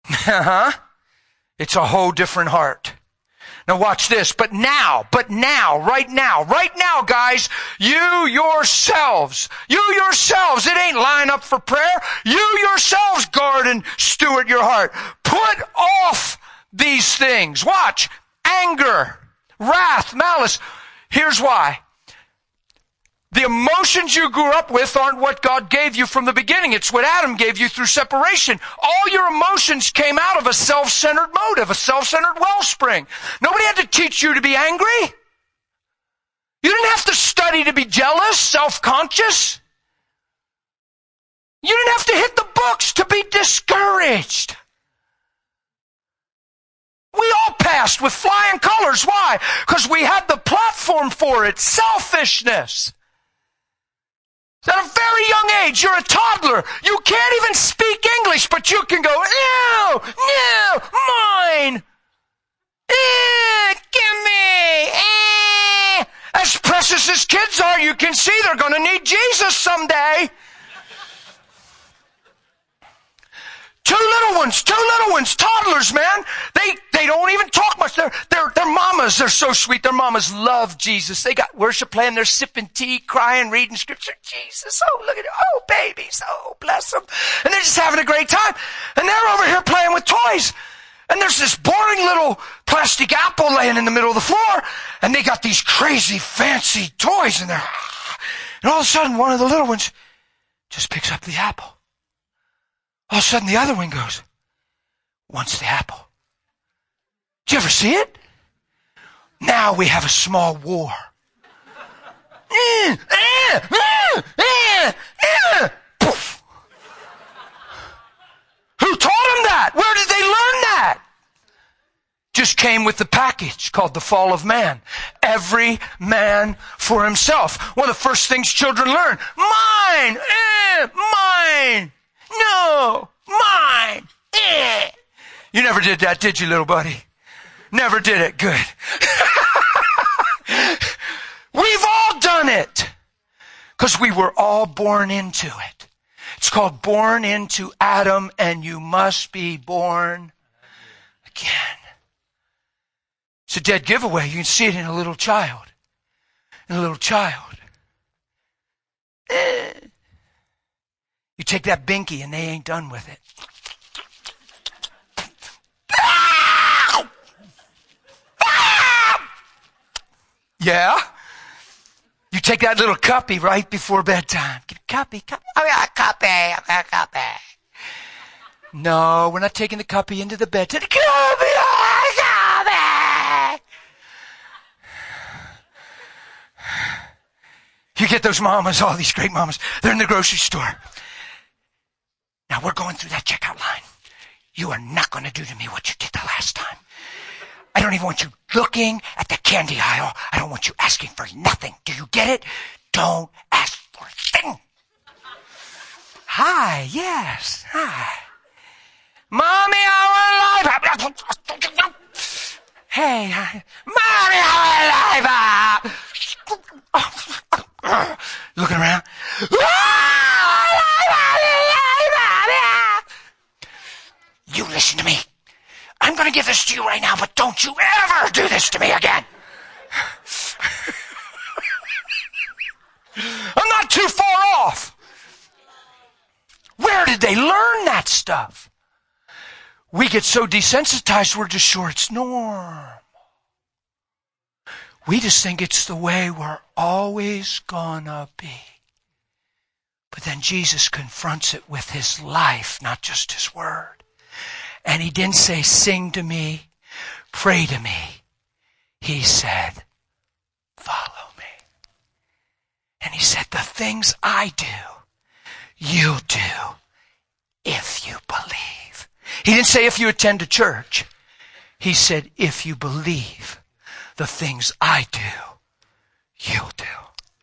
Uh-huh. It's a whole different heart. Now watch this. But now, but now, right now, right now, guys, you yourselves, you yourselves, it ain't line up for prayer. You yourselves guard and steward your heart. Put off these things. Watch. Anger, wrath, malice. Here's why. The emotions you grew up with aren't what God gave you from the beginning. It's what Adam gave you through separation. All your emotions came out of a self-centered motive, a self-centered wellspring. Nobody had to teach you to be angry. You didn't have to study to be jealous, self-conscious. You didn't have to hit the books to be discouraged. We all passed with flying colors. Why? Because we had the platform for it. Selfishness. At a very young age, you're a toddler. You can't even speak English, but you can go, no, no, mine. Eh, give me. Eh. As precious as kids are, you can see they're going to need Jesus someday. Two little ones, two little ones, toddlers, man. They they don't even talk much. They're, they're, they're mamas. They're so sweet. Their mamas love Jesus. They got worship playing. They're sipping tea, crying, reading scripture. Jesus, oh, look at it. Oh, babies. Oh, bless them. And they're just having a great time. And they're over here playing with toys. And there's this boring little plastic apple laying in the middle of the floor. And they got these crazy, fancy toys in there. And all of a sudden, one of the little ones just picks up the apple. All of a sudden, the other one goes, wants the apple. Did you ever see it? Now we have a small war. Poof. Who taught them that? Where did they learn that? Just came with the package called the fall of man. Every man for himself. One of the first things children learn. Mine! Eh, mine! No, mine. Eh. You never did that, did you, little buddy? Never did it. Good. We've all done it because we were all born into it. It's called born into Adam, and you must be born again. It's a dead giveaway. You can see it in a little child. In a little child. Eh. You take that binky and they ain't done with it. Yeah? You take that little cuppy right before bedtime. Get a cuppy, cuppy. I got a cuppy, I got a cuppy. No, we're not taking the cuppy into the bed. Take the cuppy, I got a cuppy. You get those mamas, all these great mamas. They're in the grocery store. Now we're going through that checkout line. You are not going to do to me what you did the last time. I don't even want you looking at the candy aisle. I don't want you asking for nothing. Do you get it? Don't ask for a thing. Hi, yes, hi. Mommy, I want life. Hey, hi. Mommy, I want life. Looking around. You listen to me. I'm going to give this to you right now, but don't you ever do this to me again. I'm not too far off. Where did they learn that stuff? We get so desensitized, we're just sure it's normal. We just think it's the way we're always gonna be. But then Jesus confronts it with his life, not just his word. And he didn't say, sing to me, pray to me. He said, follow me. And he said, the things I do, you'll do if you believe. He didn't say if you attend a church. He said, if you believe the things I do, you'll do.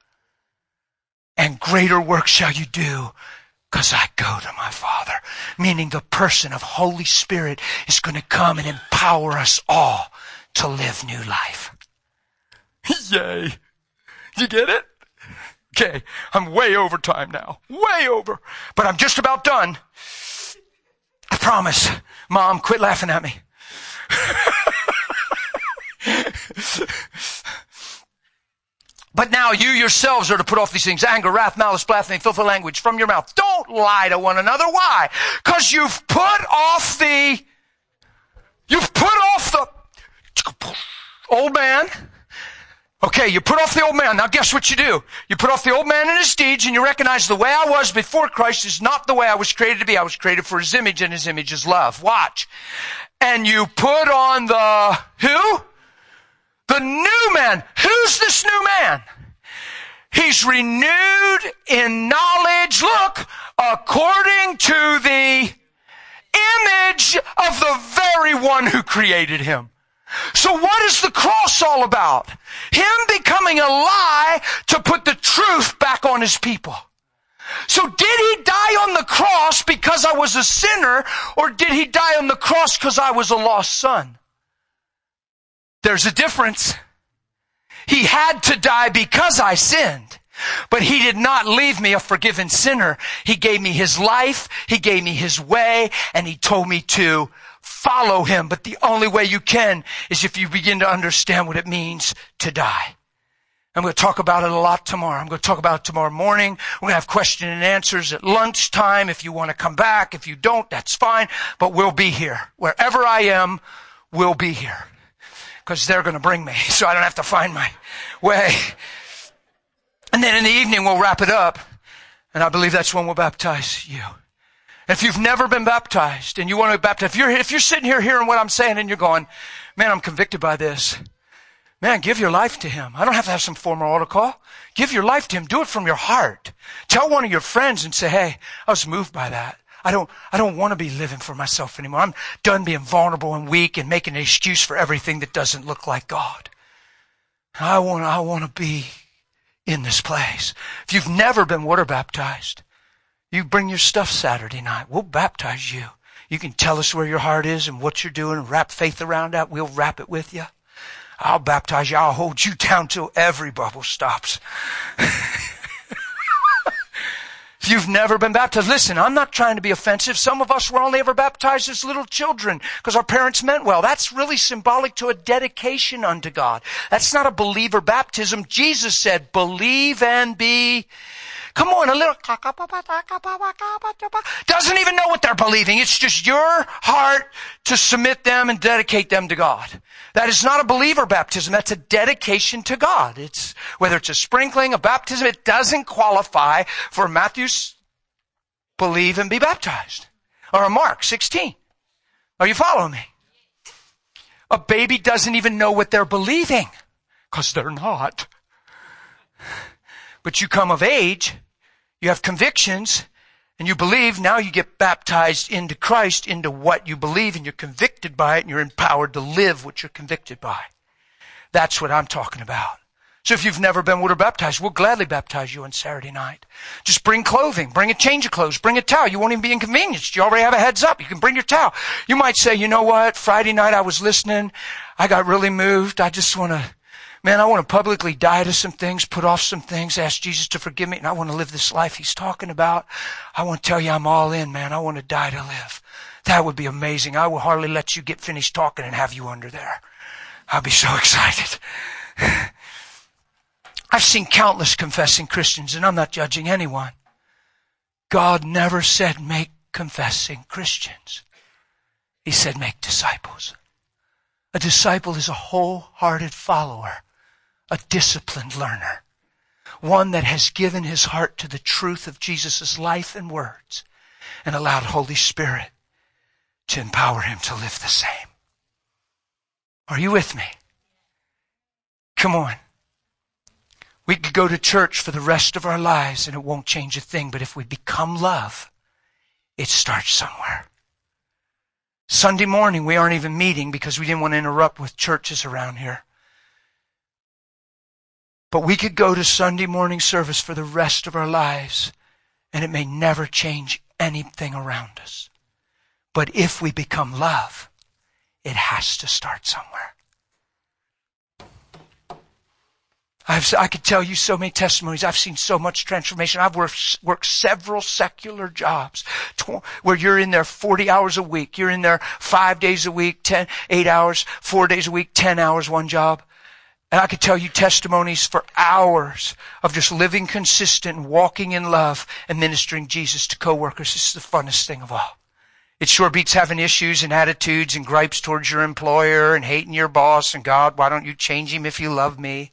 And greater work shall you do because I go to my Father. Meaning the person of Holy Spirit is going to come and empower us all to live new life. Yay. You get it? Okay, I'm way over time now. Way over. But I'm just about done. I promise. Mom, quit laughing at me. But now you yourselves are to put off these things: anger, wrath, malice, blasphemy, filthy language from your mouth. Don't lie to one another. Why? Because you've put off the, you've put off the old man. Okay, you put off the old man. Now guess what you do? You put off the old man and his deeds, and you recognize the way I was before Christ is not the way I was created to be. I was created for his image, and his image is love. Watch. And you put on the who? The new man. Who's this new man? He's renewed in knowledge. Look, according to the image of the very one who created him. So what is the cross all about? Him becoming a lie to put the truth back on his people. So did he die on the cross because I was a sinner, or did he die on the cross because I was a lost son? There's a difference. He had to die because I sinned, but he did not leave me a forgiven sinner. He gave me his life, he gave me his way, and he told me to follow him. But the only way you can is if you begin to understand what it means to die. I'm going to talk about it a lot tomorrow. I'm going to talk about it tomorrow morning. We're going to have question and answers at lunchtime. If you want to come back, if you don't, that's fine. But we'll be here. Wherever I am, we'll be here. Because they're going to bring me, so I don't have to find my way. And then in the evening, we'll wrap it up. And I believe that's when we'll baptize you. If you've never been baptized and you want to be baptized, if you're, if you're sitting here hearing what I'm saying and you're going, man, I'm convicted by this. Man, give your life to him. I don't have to have some formal altar call. Give your life to him. Do it from your heart. Tell one of your friends and say, hey, I was moved by that. I don't, I don't want to be living for myself anymore. I'm done being vulnerable and weak and making an excuse for everything that doesn't look like God. I want, I want to be in this place. If you've never been water baptized, you bring your stuff Saturday night. We'll baptize you. You can tell us where your heart is and what you're doing and wrap faith around that. We'll wrap it with you. I'll baptize you. I'll hold you down till every bubble stops. If you've never been baptized, listen, I'm not trying to be offensive. Some of us were only ever baptized as little children because our parents meant well. That's really symbolic to a dedication unto God. That's not a believer baptism. Jesus said, believe and be. Come on, a little doesn't even know what they're believing. It's just your heart to submit them and dedicate them to God. That is not a believer baptism. That's a dedication to God. It's whether it's a sprinkling, a baptism, it doesn't qualify for Matthew's believe and be baptized. Or a Mark sixteen. Are you following me? A baby doesn't even know what they're believing because they're not. But you come of age, you have convictions, and you believe, now you get baptized into Christ, into what you believe, and you're convicted by it, and you're empowered to live what you're convicted by. That's what I'm talking about. So if you've never been water baptized, we'll gladly baptize you on Saturday night. Just bring clothing, bring a change of clothes, bring a towel. You won't even be inconvenienced. You already have a heads up. You can bring your towel. You might say, you know what, Friday night I was listening, I got really moved, I just want to Man, I want to publicly die to some things, put off some things, ask Jesus to forgive me, and I want to live this life he's talking about. I want to tell you I'm all in, man. I want to die to live. That would be amazing. I will hardly let you get finished talking and have you under there. I'll be so excited. I've seen countless confessing Christians, and I'm not judging anyone. God never said make confessing Christians. He said make disciples. A disciple is a wholehearted follower. A disciplined learner, one that has given his heart to the truth of Jesus' life and words and allowed Holy Spirit to empower him to live the same. Are you with me? Come on. We could go to church for the rest of our lives and it won't change a thing, but if we become love, it starts somewhere. Sunday morning, we aren't even meeting because we didn't want to interrupt with churches around here. But we could go to Sunday morning service for the rest of our lives, and it may never change anything around us. But if we become love, it has to start somewhere. I've, I could tell you so many testimonies. I've seen so much transformation. I've worked, worked several secular jobs tw- where you're in there forty hours a week. You're in there five days a week, ten, eight hours, four days a week, ten hours, one job. And I could tell you testimonies for hours of just living consistent and walking in love and ministering Jesus to coworkers. This is the funnest thing of all. It sure beats having issues and attitudes and gripes towards your employer and hating your boss and God, why don't you change him if you love me?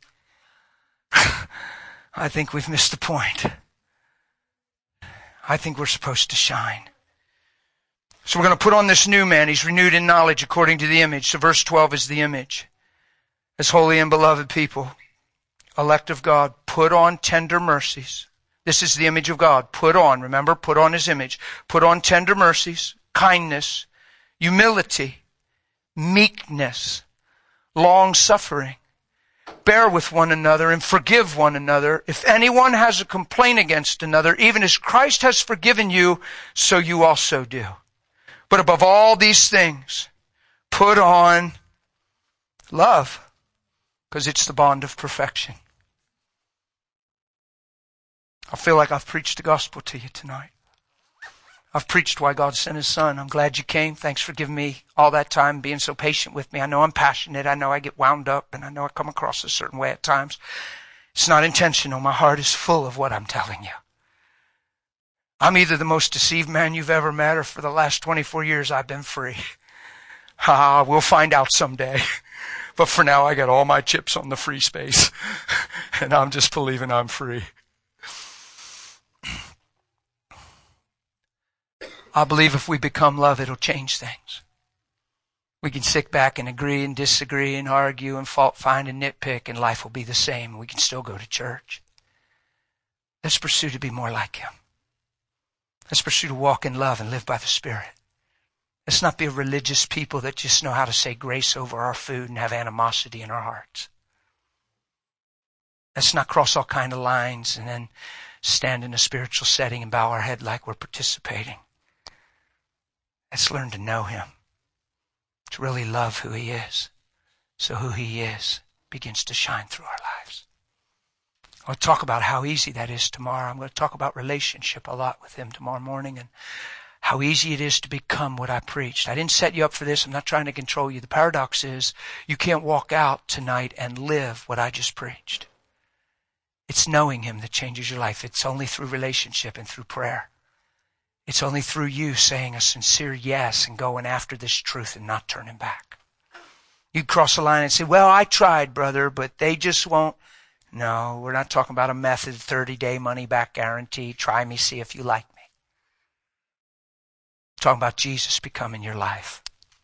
I think we've missed the point. I think we're supposed to shine. So we're going to put on this new man. He's renewed in knowledge according to the image. So verse twelve is the image. As holy and beloved people, elect of God, put on tender mercies. This is the image of God. Put on, remember, put on his image. Put on tender mercies, kindness, humility, meekness, long-suffering. Bear with one another and forgive one another. If anyone has a complaint against another, even as Christ has forgiven you, so you also do. But above all these things, put on love, because it's the bond of perfection. I feel like I've preached the gospel to you tonight. I've preached why God sent his son. I'm glad you came. Thanks for giving me all that time, being so patient with me. I know I'm passionate. I know I get wound up, and I know I come across a certain way at times. It's not intentional. My heart is full of what I'm telling you. I'm either the most deceived man you've ever met, or for the last twenty-four years I've been free. Ah, we'll find out someday. But for now, I got all my chips on the free space. And I'm just believing I'm free. I believe if we become love, it'll change things. We can sit back and agree and disagree and argue and fault find and nitpick, and life will be the same. We can still go to church. Let's pursue to be more like him. Let's pursue to walk in love and live by the Spirit. Let's not be a religious people that just know how to say grace over our food and have animosity in our hearts. Let's not cross all kind of lines and then stand in a spiritual setting and bow our head like we're participating. Let's learn to know him, to really love who he is, so who he is begins to shine through our lives. I'll talk about how easy that is tomorrow. I'm going to talk about relationship a lot with him tomorrow morning and how easy it is to become what I preached. I didn't set you up for this. I'm not trying to control you. The paradox is you can't walk out tonight and live what I just preached. It's knowing him that changes your life. It's only through relationship and through prayer. It's only through you saying a sincere yes and going after this truth and not turning back. You'd cross the line and say, well, I tried, brother, but they just won't. No, we're not talking about a method, thirty-day money-back guarantee. Try me, see if you like me. We're talking about Jesus becoming your life.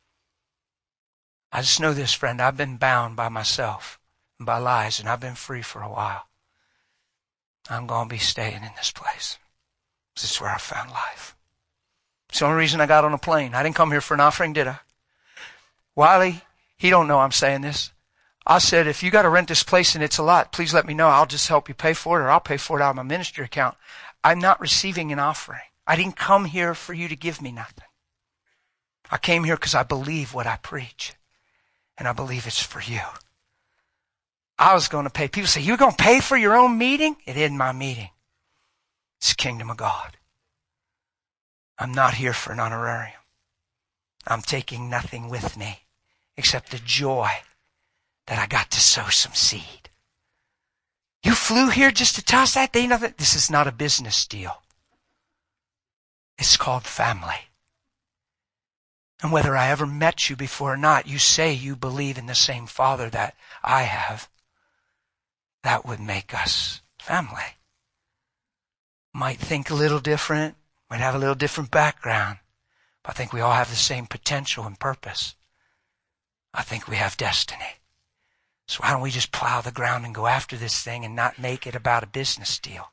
I just know this, friend. I've been bound by myself and by lies, and I've been free for a while. I'm going to be staying in this place. This is where I found life. It's the only reason I got on a plane. I didn't come here for an offering, did I? Wiley, he don't know I'm saying this. I said, if you got to rent this place and it's a lot, please let me know. I'll just help you pay for it, or I'll pay for it out of my ministry account. I'm not receiving an offering. I didn't come here for you to give me nothing. I came here because I believe what I preach. And I believe it's for you. I was going to pay. People say, you're going to pay for your own meeting? It isn't my meeting. It's the kingdom of God. I'm not here for an honorarium. I'm taking nothing with me except the joy that I got to sow some seed. You flew here just to tell us that? They know that this is not a business deal. It's called family. And whether I ever met you before or not, you say you believe in the same Father that I have. That would make us family. Might think a little different, might have a little different background, but I think we all have the same potential and purpose. I think we have destiny. So why don't we just plow the ground and go after this thing and not make it about a business deal?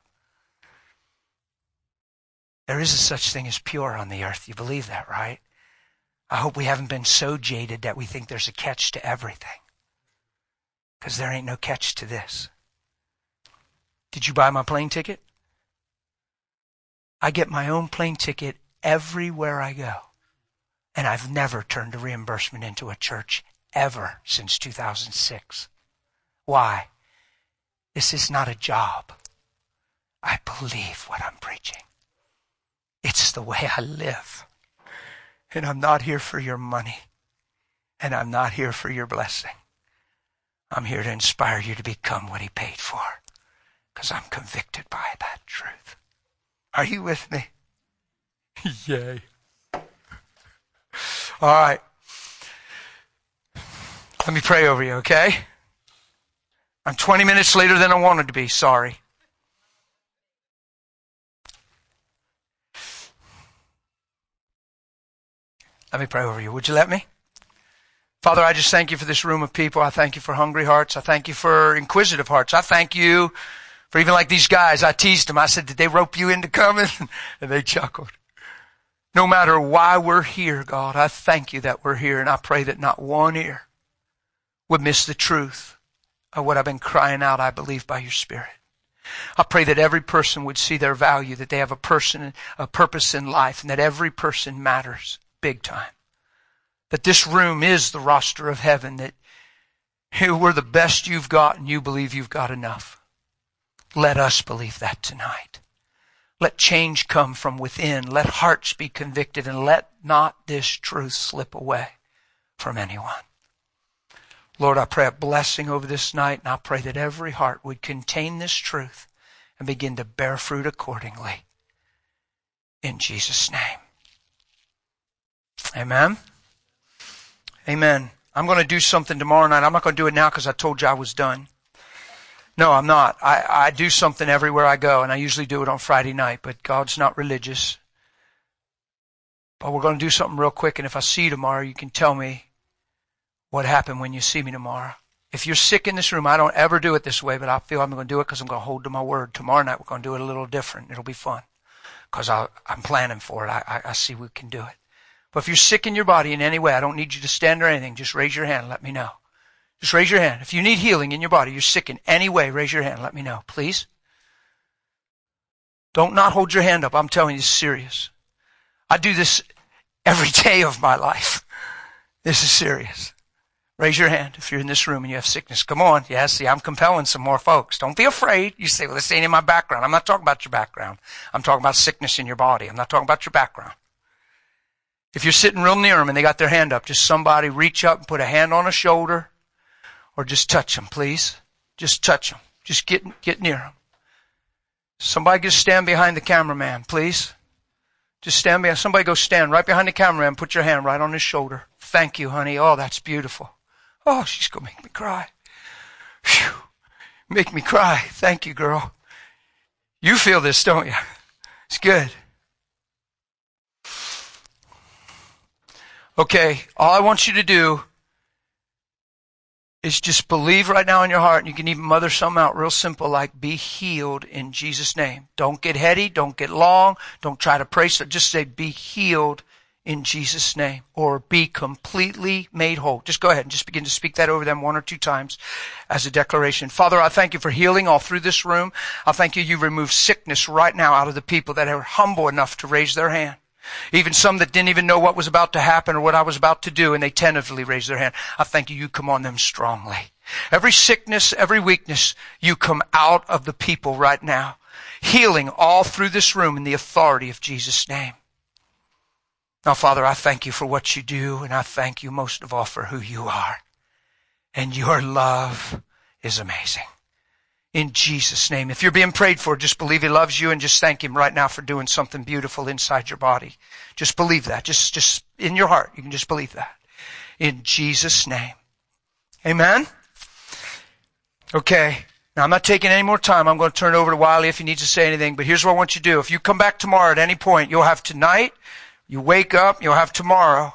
There is a such thing as pure on the earth. You believe that, right? I hope we haven't been so jaded that we think there's a catch to everything. Because there ain't no catch to this. Did you buy my plane ticket? I get my own plane ticket everywhere I go. And I've never turned a reimbursement into a church ever since two thousand six. Why? This is not a job. I believe what I'm preaching. It's the way I live. And I'm not here for your money. And I'm not here for your blessing. I'm here to inspire you to become what he paid for. Because I'm convicted by that truth. Are you with me? Yay. All right. Let me pray over you, okay? I'm twenty minutes later than I wanted to be. Sorry. Let me pray over you. Would you let me? Father, I just thank you for this room of people. I thank you for hungry hearts. I thank you for inquisitive hearts. I thank you for even like these guys. I teased them. I said, did they rope you into coming? And they chuckled. No matter why we're here, God, I thank you that we're here. And I pray that not one ear would miss the truth of what I've been crying out, I believe, by your Spirit. I pray that every person would see their value, that they have a person, a purpose in life, and that every person matters big time. That this room is the roster of heaven, that we're the best you've got and you believe you've got enough. Let us believe that tonight. Let change come from within. Let hearts be convicted, and let not this truth slip away from anyone. Lord, I pray a blessing over this night, and I pray that every heart would contain this truth and begin to bear fruit accordingly. In Jesus' name. Amen. Amen. I'm going to do something tomorrow night. I'm not going to do it now because I told you I was done. No, I'm not. I, I do something everywhere I go, and I usually do it on Friday night, but God's not religious. But we're going to do something real quick, and if I see you tomorrow, you can tell me what happened when you see me tomorrow. If you're sick in this room, I don't ever do it this way, but I feel I'm going to do it because I'm going to hold to my word. Tomorrow night, we're going to do it a little different. It'll be fun because I'm planning for it. I, I, I see we can do it. But if you're sick in your body in any way, I don't need you to stand or anything. Just raise your hand and let me know. Just raise your hand. If you need healing in your body, you're sick in any way, raise your hand and let me know, please. Don't not hold your hand up. I'm telling you, it's serious. I do this every day of my life. This is serious. Raise your hand if you're in this room and you have sickness. Come on. Yeah, see, I'm compelling some more folks. Don't be afraid. You say, well, this ain't in my background. I'm not talking about your background. I'm talking about sickness in your body. I'm not talking about your background. If you're sitting real near them and they got their hand up, just somebody reach up and put a hand on a shoulder or just touch them, please. Just touch them. Just get, get near them. Somebody just stand behind the cameraman, please. Just stand behind. Somebody go stand right behind the cameraman. Put your hand right on his shoulder. Thank you, honey. Oh, that's beautiful. Oh, she's going to make me cry. Phew. Make me cry. Thank you, girl. You feel this, don't you? It's good. Okay, all I want you to do is just believe right now in your heart, and you can even mother something out real simple like be healed in Jesus' name. Don't get heady, don't get long, don't try to pray, so just say be healed in Jesus' name, or be completely made whole. Just go ahead and just begin to speak that over them one or two times as a declaration. Father, I thank you for healing all through this room. I thank you, you remove sickness right now out of the people that are humble enough to raise their hand. Even some that didn't even know what was about to happen or what I was about to do, and they tentatively raised their hand. I thank you, you come on them strongly. Every sickness, every weakness, you come out of the people right now. Healing all through this room in the authority of Jesus' name. Now, Father, I thank you for what you do, and I thank you most of all for who you are. And your love is amazing. In Jesus' name. If you're being prayed for, just believe he loves you and just thank him right now for doing something beautiful inside your body. Just believe that. Just, just in your heart, you can just believe that. In Jesus' name. Amen? Okay. Now, I'm not taking any more time. I'm going to turn it over to Wiley if he needs to say anything. But here's what I want you to do. If you come back tomorrow at any point, you'll have tonight, you wake up, you'll have tomorrow.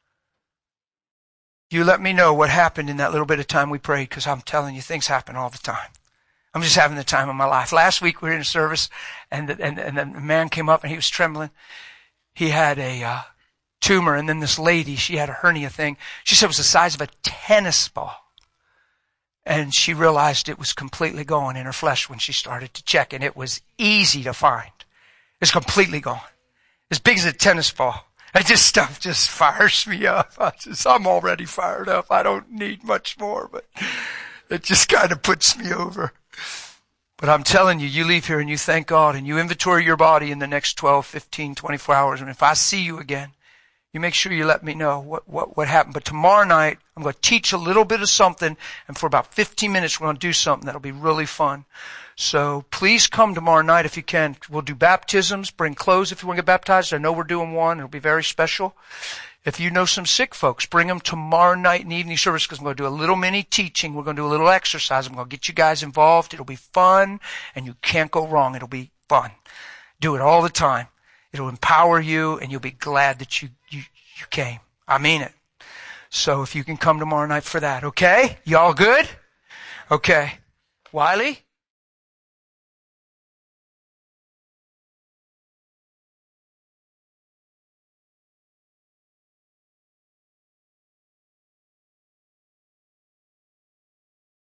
You let me know what happened in that little bit of time we prayed, because I'm telling you, things happen all the time. I'm just having the time of my life. Last week we were in a service, and the, and, and the man came up and he was trembling. He had a uh, tumor, and then this lady, she had a hernia thing. She said it was the size of a tennis ball. And she realized it was completely gone in her flesh when she started to check, and it was easy to find. It's completely gone. As big as a tennis ball. And this stuff just fires me up. I just, I'm already fired up. I don't need much more, but it just kind of puts me over. But I'm telling you, you leave here and you thank God and you inventory your body in the next twelve, fifteen, twenty-four hours. And if I see you again, you make sure you let me know what, what, what happened. But tomorrow night, I'm going to teach a little bit of something. And for about fifteen minutes, we're going to do something that'll be really fun. So please come tomorrow night if you can. We'll do baptisms. Bring clothes if you want to get baptized. I know we're doing one. It'll be very special. If you know some sick folks, bring them tomorrow night in the evening service because I'm going to do a little mini teaching. We're going to do a little exercise. I'm going to get you guys involved. It'll be fun, and you can't go wrong. It'll be fun. Do it all the time. It'll empower you, and you'll be glad that you, you, you came. I mean it. So if you can come tomorrow night for that, okay? Y'all good? Okay. Wiley?